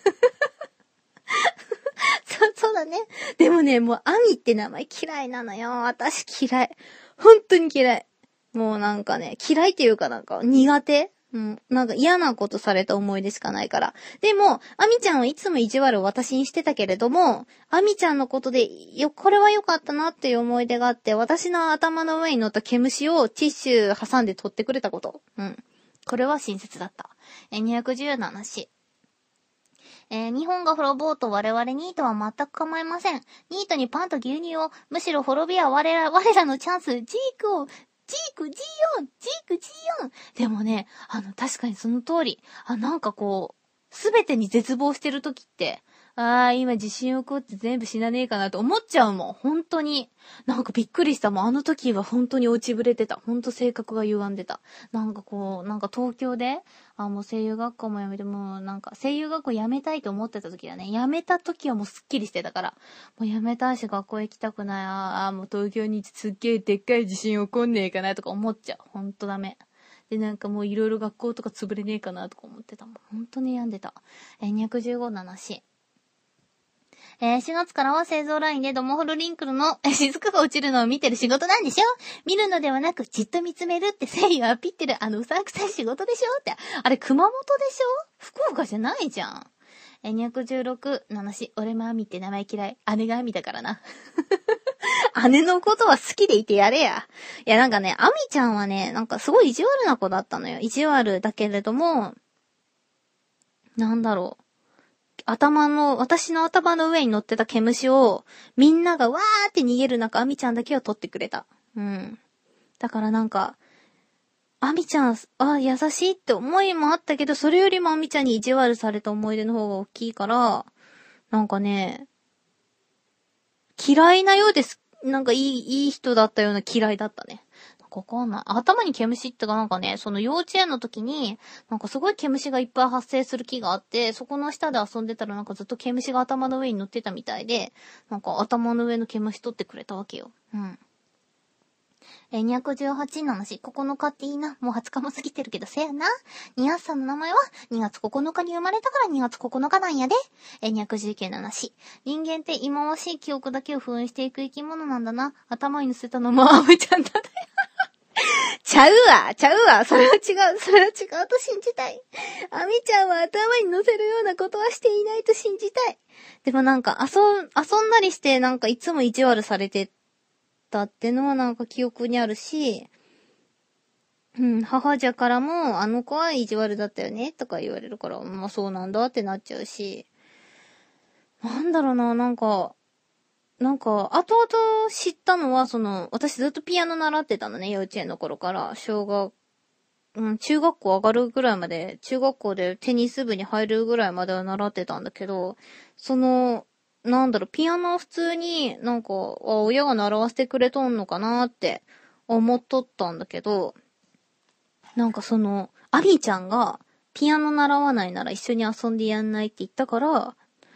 そうだね。でもね、もう、亜美って名前嫌いなのよ。私嫌い。本当に嫌い。もうなんかね、嫌いっていうか苦手？嫌なことされた思い出しかないから。でも、アミちゃんはいつも意地悪を私にしてたけれども、アミちゃんのことで、これは良かったなっていう思い出があって、私の頭の上に乗った毛虫をティッシュ挟んで取ってくれたこと。これは親切だった。210の話。日本が滅ぼうと我々ニートは全く構いません。ニートにパンと牛乳を、むしろ滅びは我らのチャンス、ジーク G4。でもね、確かにその通り。すべてに絶望してる時って、今自信を食って全部死なねえかなと思っちゃうもん。本当に。びっくりしたもん。あの時は本当に落ちぶれてた。本当性格が歪んでた。東京で、もう声優学校も辞めて、声優学校辞めたいと思ってた時だね。辞めた時はもうすっきりしてたから。もう辞めたいし学校行きたくない。もう東京にすっげえでっかい地震起こんねえかなとか思っちゃう。ほんとダメ。で、もういろいろ学校とか潰れねえかなとか思ってたもん。本当に病んでた。215の話。4月からは製造ラインでドモホルリンクルの雫が落ちるのを見てる仕事なんでしょ？見るのではなくじっと見つめるって誠意をアピってるうさんくさい仕事でしょって。あれ熊本でしょ？福岡じゃないじゃん。216の話。俺もアミって名前嫌い。姉がアミだからな。姉のことは好きでいてやれや。いやアミちゃんはね、すごい意地悪な子だったのよ。意地悪だけれども、私の頭の上に乗ってた毛虫を、みんながわーって逃げる中、アミちゃんだけは取ってくれた。だからアミちゃん、優しいって思いもあったけど、それよりもアミちゃんに意地悪された思い出の方が大きいから、嫌いなようです。いい人だったような嫌いだったね。わかんない。頭に毛虫ってその幼稚園の時に、すごい毛虫がいっぱい発生する木があって、そこの下で遊んでたらずっと毛虫が頭の上に乗ってたみたいで、頭の上の毛虫取ってくれたわけよ。 218の話、9日っていいな。もう20日も過ぎてるけど、せやな。ニヤッさんの名前は2月9日に生まれたから2月9日なんやで。219の話、人間って忌まわしい記憶だけを封印していく生き物なんだな。頭に乗せたのもアメちゃんだね。ちゃうわ。それは違うと信じたい。アミちゃんは頭に乗せるようなことはしていないと信じたい。でもなんか遊んだりしてなんかいつも意地悪されてたってのはなんか記憶にあるし、母じゃからもあの子は意地悪だったよねとか言われるから、まあそうなんだってなっちゃうし、なんだろうな、なんか、後々知ったのは、私ずっとピアノ習ってたのね、幼稚園の頃から、中学校上がるぐらいまで、中学校でテニス部に入るぐらいまでは習ってたんだけど、ピアノは普通に親が習わせてくれとんのかなって思っとったんだけど、アミちゃんがピアノ習わないなら一緒に遊んでやんないって言ったから、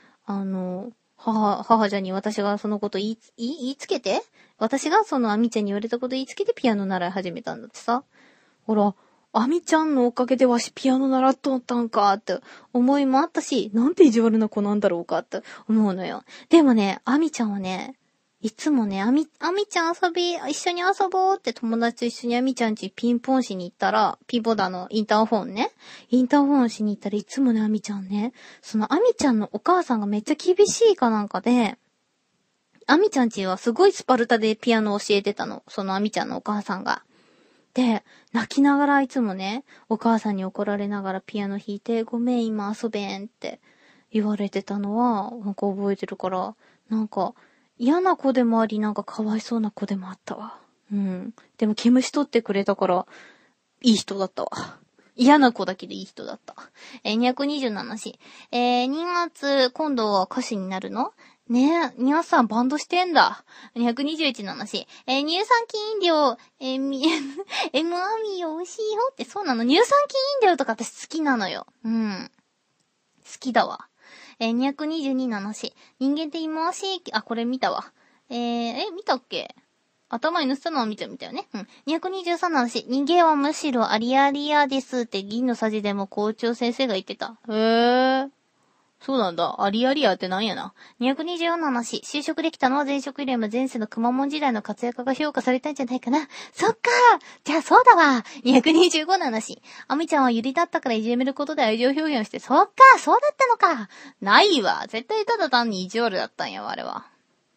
母ちゃんに私がそのこと言いつけて、私がアミちゃんに言われたこと言いつけてピアノ習い始めたんだってさ。ほら、アミちゃんのおかげでわしピアノ習っとったんかって思いもあったし、なんて意地悪な子なんだろうかって思うのよ。でもね、アミちゃんはね、いつもね、アミちゃん一緒に遊ぼうって友達と一緒にアミちゃん家ピンポンしに行ったら、ピンポンだインターフォンね。インターフォンしに行ったらいつもね、アミちゃんね、アミちゃんのお母さんがめっちゃ厳しいかなんかで、アミちゃん家はすごいスパルタでピアノを教えてたの。アミちゃんのお母さんが。で、泣きながらいつもね、お母さんに怒られながらピアノ弾いて、ごめん今遊べんって言われてたのは、覚えてるから、嫌な子でもあり、かわいそうな子でもあったわ。でも、毛虫取ってくれたから、いい人だったわ。嫌な子だけでいい人だった。227し。2月、今度は歌手になるのねえ、皆さんバンドしてんだ。221の話。乳酸菌飲料、M アミよ美味しいよってそうなの。乳酸菌飲料とか私好きなのよ。好きだわ。222の話。人間って忌まわしい、これ見たわ。見たっけ？頭に乗せたのは見たよね。223の話。人間はむしろアリアリアですって銀のさじでも校長先生が言ってた。そうなんだ。アリアリアってなんやな。224の話。就職できたのは前職よりも前世のくまモン時代の活躍が評価されたんじゃないかな。そっかじゃあそうだわ。225の話。アミちゃんはユリだったからいじめることで愛情表現をして、そっかそうだったのか。ないわ。絶対ただ単に意地悪だったんやわ、あれは。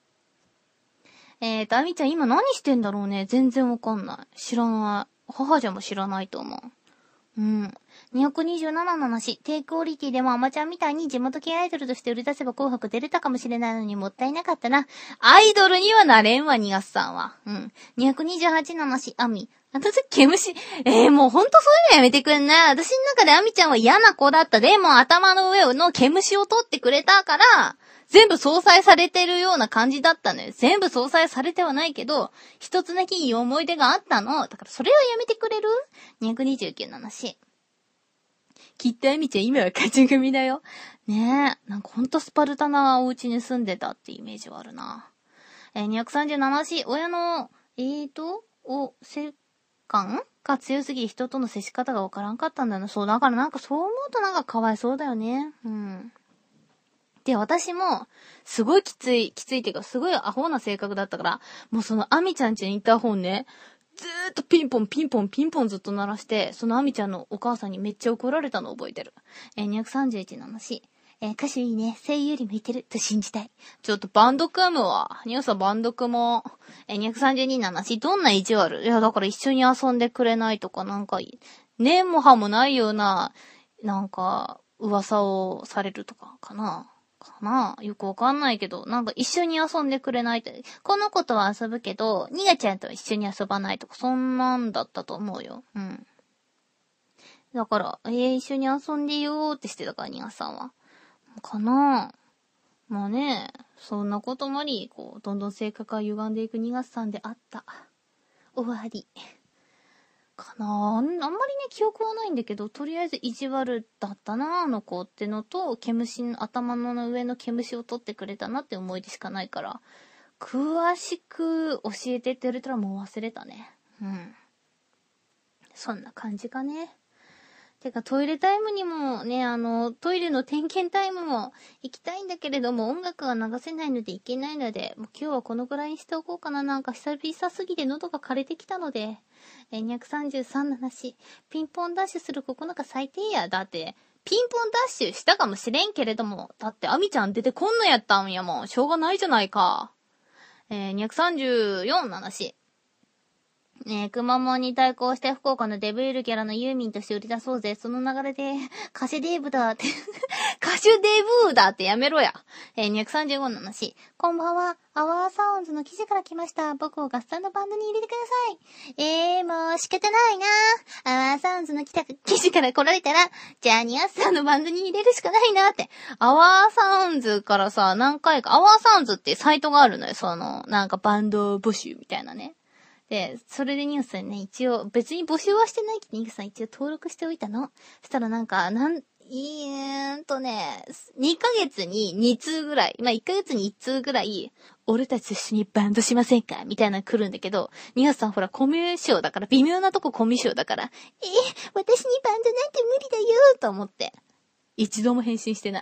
アミちゃん今何してんだろうね。全然わかんない。知らない。母ちゃんも知らないと思う。227の話。低クオリティでもアマちゃんみたいに地元系アイドルとして売り出せば紅白出れたかもしれないのにもったいなかったな。アイドルにはなれんわ、2月さんは。228の話。アミ。私、毛虫。もうほんとそういうのやめてくんな。私の中でアミちゃんは嫌な子だった。でも頭の上の毛虫を取ってくれたから、全部相殺されてるような感じだったのよ。全部相殺されてはないけど、一つだけいい思い出があったの。だからそれはやめてくれる？ 229 の話。きっとアミちゃん今は勝ち組だよ。ねえ。ほんとスパルタなお家に住んでたってイメージはあるな。237し、親の、接感が強すぎて人との接し方がわからんかったんだな。そう、だからそう思うとかわいそうだよね。で、私も、すごいきついっていうか、すごいアホな性格だったから、もうアミちゃんちのインターホンね、ずーっとピンポンずっと鳴らして、アミちゃんのお母さんにめっちゃ怒られたのを覚えてる。231の話。歌手いいね。声優より向いてると信じたい。ちょっとバンド組むわ。ニュースはバンド組もう。232の話。どんな意地悪？いや、だから一緒に遊んでくれないとか、念も葉もないような、噂をされるとかかな。よくわかんないけど、一緒に遊んでくれないって。この子とは遊ぶけど、ニガちゃんとは一緒に遊ばないとか、そんなんだったと思うよ。だから、一緒に遊んでよーってしてたから、ニガさんは。まあね、そんなこともあり、どんどん性格が歪んでいくニガさんであった。終わり。あんまりね、記憶はないんだけど、とりあえず意地悪だったな、あの子ってのと、頭の上の毛虫を取ってくれたなって思い出しかないから、 詳しく教えてって言われたらもう忘れたね。そんな感じかね。てかトイレタイムにもね、トイレの点検タイムも行きたいんだけれども、音楽が流せないので行けないので、もう今日はこのぐらいにしておこうかな。なんか久々すぎて喉が枯れてきたので、233の話、ピンポンダッシュする9日最低や。だって、ピンポンダッシュしたかもしれんけれども、だってアミちゃん出てこんのやったんやもん。しょうがないじゃないか。234の話。くまモンに対抗して福岡のデブリルキャラのユーミンとして売り出そうぜ。その流れで、歌手デブだって、歌手デブーだってやめろや。235の話。こんばんは。アワーサウンズの記事から来ました。僕を合算のバンドに入れてください。もう仕方ないな。アワーサウンズの記事から来られたら、じゃあニアスさんのバンドに入れるしかないなって。アワーサウンズからさ、何回か、アワーサウンズってサイトがあるのよ。なんかバンド募集みたいなね。で、それでニュースにね、一応、別に募集はしてないけど、ニュースさん一応登録しておいたの。そしたら2ヶ月に2通ぐらい、1ヶ月に1通ぐらい、俺たちと一緒にバンドしませんかみたいなの来るんだけど、ニュースさんほらコミュ障だから、微妙なとこコミュ障だから、私にバンドなんて無理だよと思って、一度も返信してない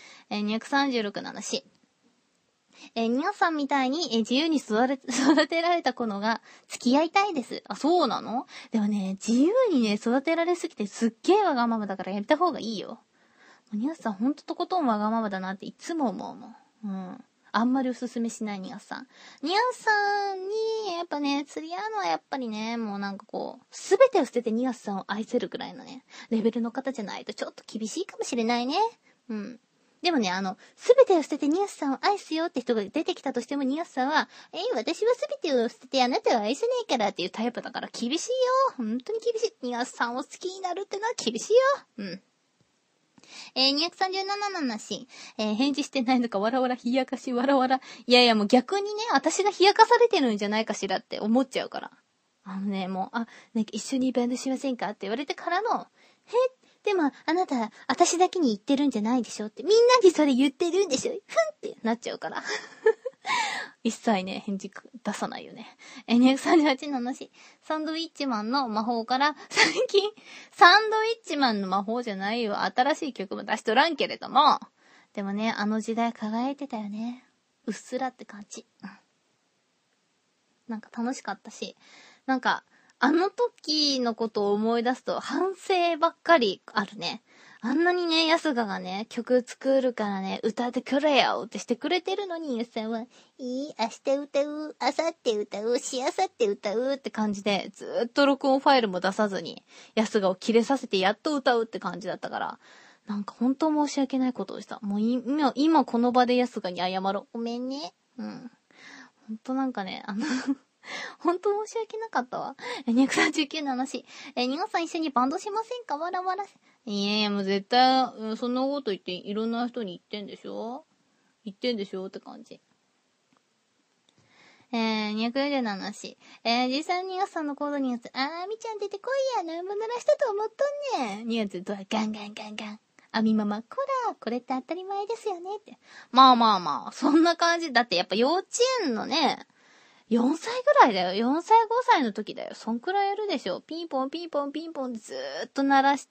。236の話。ニアさんみたいに、自由に育てられた子のが付き合いたいです。あ、そうなの？でもね、自由にね、育てられすぎてすっげーわがままだからやめた方がいいよ。ニアさんほんととことんわがままだなっていつも思うもん。あんまりおすすめしないニアさん。ニアさんに、やっぱね、釣り合うのはやっぱりね、もうなんかこう、すべてを捨ててニアさんを愛せるくらいのね、レベルの方じゃないとちょっと厳しいかもしれないね。でもね、すべてを捨ててニアスさんを愛すよって人が出てきたとしても、ニアスさんは、私はすべてを捨ててあなたを愛せないからっていうタイプだから厳しいよ。本当に厳しい。ニアスさんを好きになるってのは厳しいよ。237の話。返事してないのか、わらわら、冷やかし、わらわら。いやいや、もう逆にね、私が冷やかされてるんじゃないかしらって思っちゃうから。もう、なんか一緒にバンドしませんかって言われてからの、でも、あなた、私だけに言ってるんじゃないでしょって、みんなにそれ言ってるんでしょふんってなっちゃうから。一切ね、返事出さないよね。238の話。サンドウィッチマンの魔法から、最近、サンドウィッチマンの魔法じゃないよ。新しい曲も出しとらんけれども。でもね、あの時代輝いてたよね。うっすらって感じ。なんか楽しかったし、なんか、あの時のことを思い出すと反省ばっかりあるね。あんなにね、ヤスガがね、曲作るからね、歌ってくれよってしてくれてるのに、ヤスさんは、明日歌う、明後日歌う、しあさって歌うって感じで、ずーっと録音ファイルも出さずに、ヤスガを切れさせてやっと歌うって感じだったから、なんか本当申し訳ないことをした。もう今この場でヤスガに謝ろう。ごめんね。本当なんかね、本当申し訳なかったわ。239の話。皆さん一緒にバンドしませんか？わらわら。いやもう絶対、そんなこと言っていろんな人に言ってんでしょって感じ。240の話。実際にニアさんのコードにやつ、みちゃん出てこいや、何も鳴らしたと思っとんねん。ニアつとガンガンガンガン。みママ、これって当たり前ですよねって。まあ、そんな感じ。だってやっぱ幼稚園のね、4歳ぐらいだよ。4歳5歳の時だよ。そんくらいやるでしょ。ピンポンピンポンピンポンってずーっと鳴らして、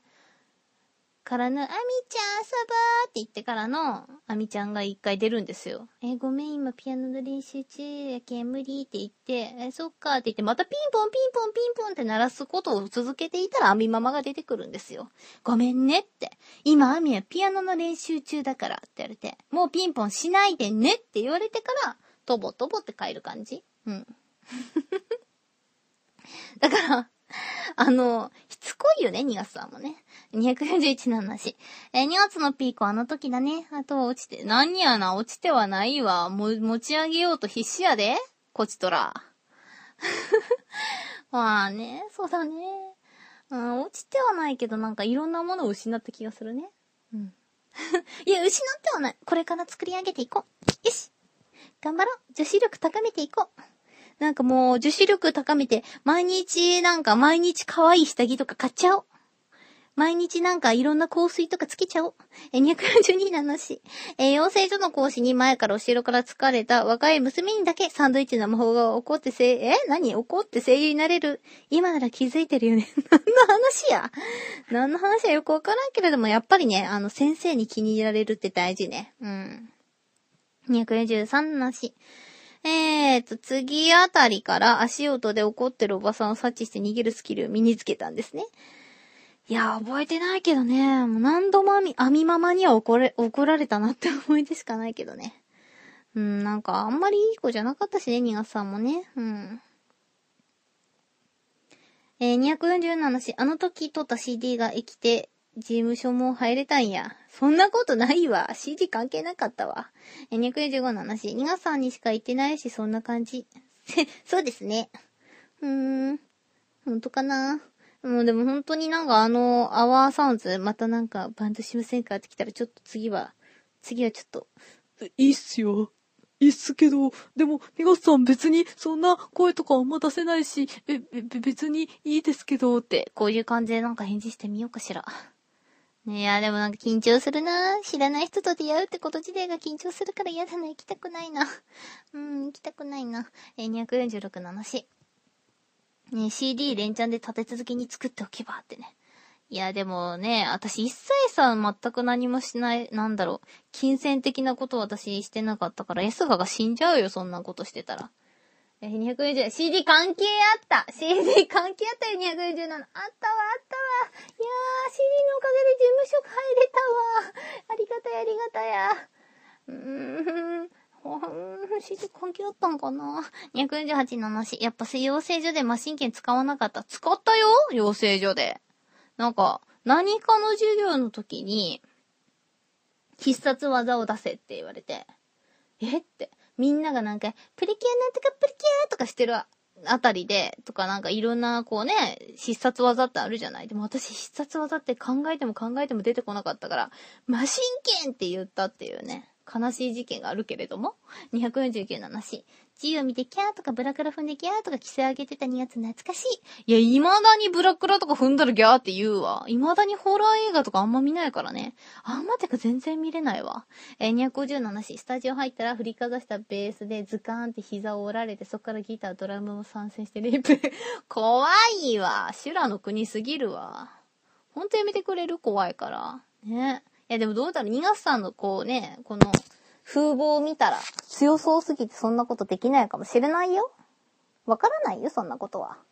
からの、あみちゃん遊ぼーって言ってからの、あみちゃんが一回出るんですよ。ごめん、今ピアノの練習中やけん無理って言って、そっかって言って、またピンポンピンポンピンポンって鳴らすことを続けていたら、あみママが出てくるんですよ。ごめんねって。今、あみはピアノの練習中だからって言われて、もうピンポンしないでねって言われてから、とぼとぼって帰る感じ。だから、しつこいよね、2月さんもね。241の話。2月のピークはあの時だね。あとは落ちて、何やな、落ちてはないわ。持ち上げようと必死やで。こちとら。まあね、そうだね。落ちてはないけど、なんかいろんなものを失った気がするね。いや、失ってはない。これから作り上げていこう。よし。頑張ろう。女子力高めていこう。なんかもう女子力高めて、毎日可愛い下着とか買っちゃおう。 毎日なんかいろんな香水とかつけちゃおう。242なのし。養成所の講師に前から後ろから疲れた若い娘にだけサンドイッチの魔法が怒って怒って声優になれる。今なら気づいてるよね。何の話やよくわからんけれども、やっぱりね、先生に気に入られるって大事ね。うん。243なし。次あたりから足音で怒ってるおばさんを察知して逃げるスキルを身につけたんですね。いや、覚えてないけどね。もう何度もアミママには怒られたなって思い出しかないけどね。なんかあんまりいい子じゃなかったしね、2月さんもね。247し、あの時撮った CD が生きて、事務所も入れたんや。そんなことないわ。CD 関係なかったわ。245なし、2月さんにしか言ってないし、そんな感じ。そうですね。ほんとかな。もうでも本当になんかアワーサウンズ、またなんかバンドしませんかって来たらちょっと次はちょっと。 いいっすよ。いいっすけど、でも、みがさん別にそんな声とかあんま出せないし、別にいいですけどって。 こういう感じでなんか返事してみようかしら。いや、でもなんか緊張するな。知らない人と出会うってこと自体が緊張するから嫌だな。行きたくないな。行きたくないな。246なのし。CD 連チャンで立て続けに作っておけばってね。いや、でもね、私一切さ、全く何もしない、金銭的なことを私してなかったから、S が死んじゃうよ、そんなことしてたら。240、CD 関係あった !CD 関係あったよ、247。あったわ、あったわ。いやー、CD のおかげで事務所入れたわ。ありがたや、ありがたや。CD 関係あったんかな ?248 の話。やっぱ養成所でマシン券使わなかった。使ったよ養成所で。なんか、何かの授業の時に、必殺技を出せって言われて、って、みんながなんか、プリキュアなんとかプリキュアとかしてるあたりで、とかなんかいろんなこうね、必殺技ってあるじゃない。でも私必殺技って考えても出てこなかったから、マシン券って言ったっていうね。悲しい事件があるけれども。249の話。G を見てキャーとかブラクラ踏んでキャーとか規制上げてたやつ懐かしい。いや、未だにブラクラとか踏んだらギャーって言うわ。未だにホラー映画とかあんま見ないからね。てか全然見れないわ。250の話。スタジオ入ったら振りかざしたベースでズカーンって膝を折られて、そっからギター、ドラムも参戦してレイプ。怖いわ。修羅の国すぎるわ。ほんとやめてくれる？怖いから。ね。いやでもどうだろう、2月さんのこうね、この風貌を見たら強そうすぎてそんなことできないかもしれないよ。わからないよ、そんなことは。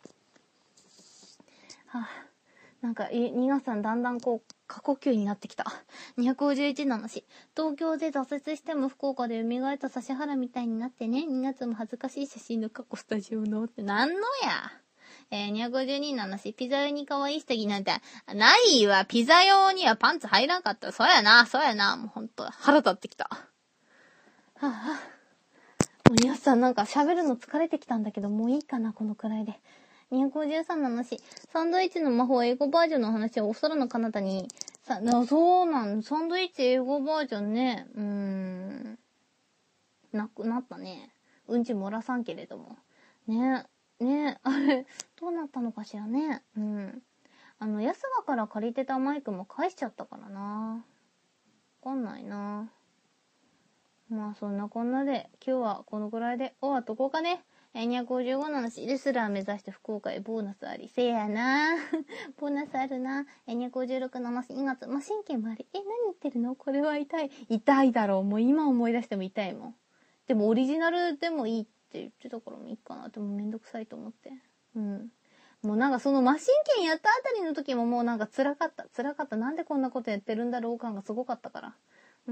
なんか、2月さんだんだんこう、過呼吸になってきた。251の話。東京で挫折しても福岡で蘇った指原みたいになってね、2月も恥ずかしい写真の過去スタジオのってなんのや。252の話。ピザ用に可愛い下着なんて、ないわ。ピザ用にはパンツ入らんかった。そうやな。もうほんと、腹立ってきた。もう2月さんなんか喋るの疲れてきたんだけど、もういいかな、このくらいで。253の話。サンドイッチの魔法英語バージョンの話をお空の彼方に、そうなん、サンドイッチ英語バージョンね、なくなったね。うんち漏らさんけれども。ね、あれ、どうなったのかしらね。安賀から借りてたマイクも返しちゃったからな。わかんないな。まあそんなこんなで、今日はこのくらいで終わっとこうかね。255の話、レスラー目指して福岡へボーナスあり。せやなボーナスあるな。256の話、2月、神経もあり。何言ってるの？これは痛い。痛いだろう。もう今思い出しても痛いもん。でもオリジナルでもいいって言ってたからもいいかな。でもめんどくさいと思って。もうなんかそのマシン券やったあたりの時ももうなんか辛かった。なんでこんなことやってるんだろう感がすごかったから。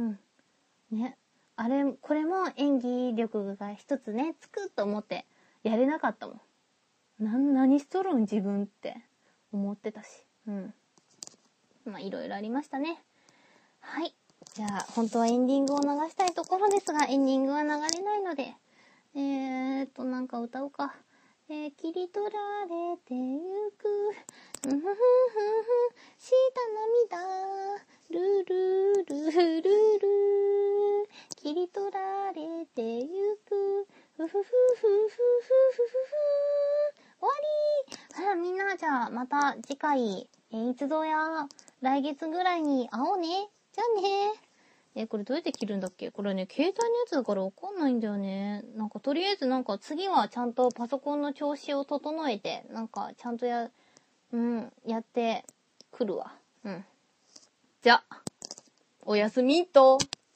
ね。これも演技力が一つね、つくと思ってやれなかったもん。何しとるん自分って思ってたし。まあいろいろありましたね。はい。じゃあ、本当はエンディングを流したいところですが、エンディングは流れないので、なんか歌うか。切り取られてゆく、した涙、ルルルルル切り取られてゆく、ふふふふふふふふ終わり。みんな、じゃゃあ、また次回、いつぞや、来月ぐらいに会おうね。じゃあね。これどうやって切るんだっけ？これね、携帯のやつだからわかんないんだよね。なんかとりあえずなんか次はちゃんとパソコンの調子を整えて、なんかちゃんとやってくるわ。うん。じゃ、おやすみと。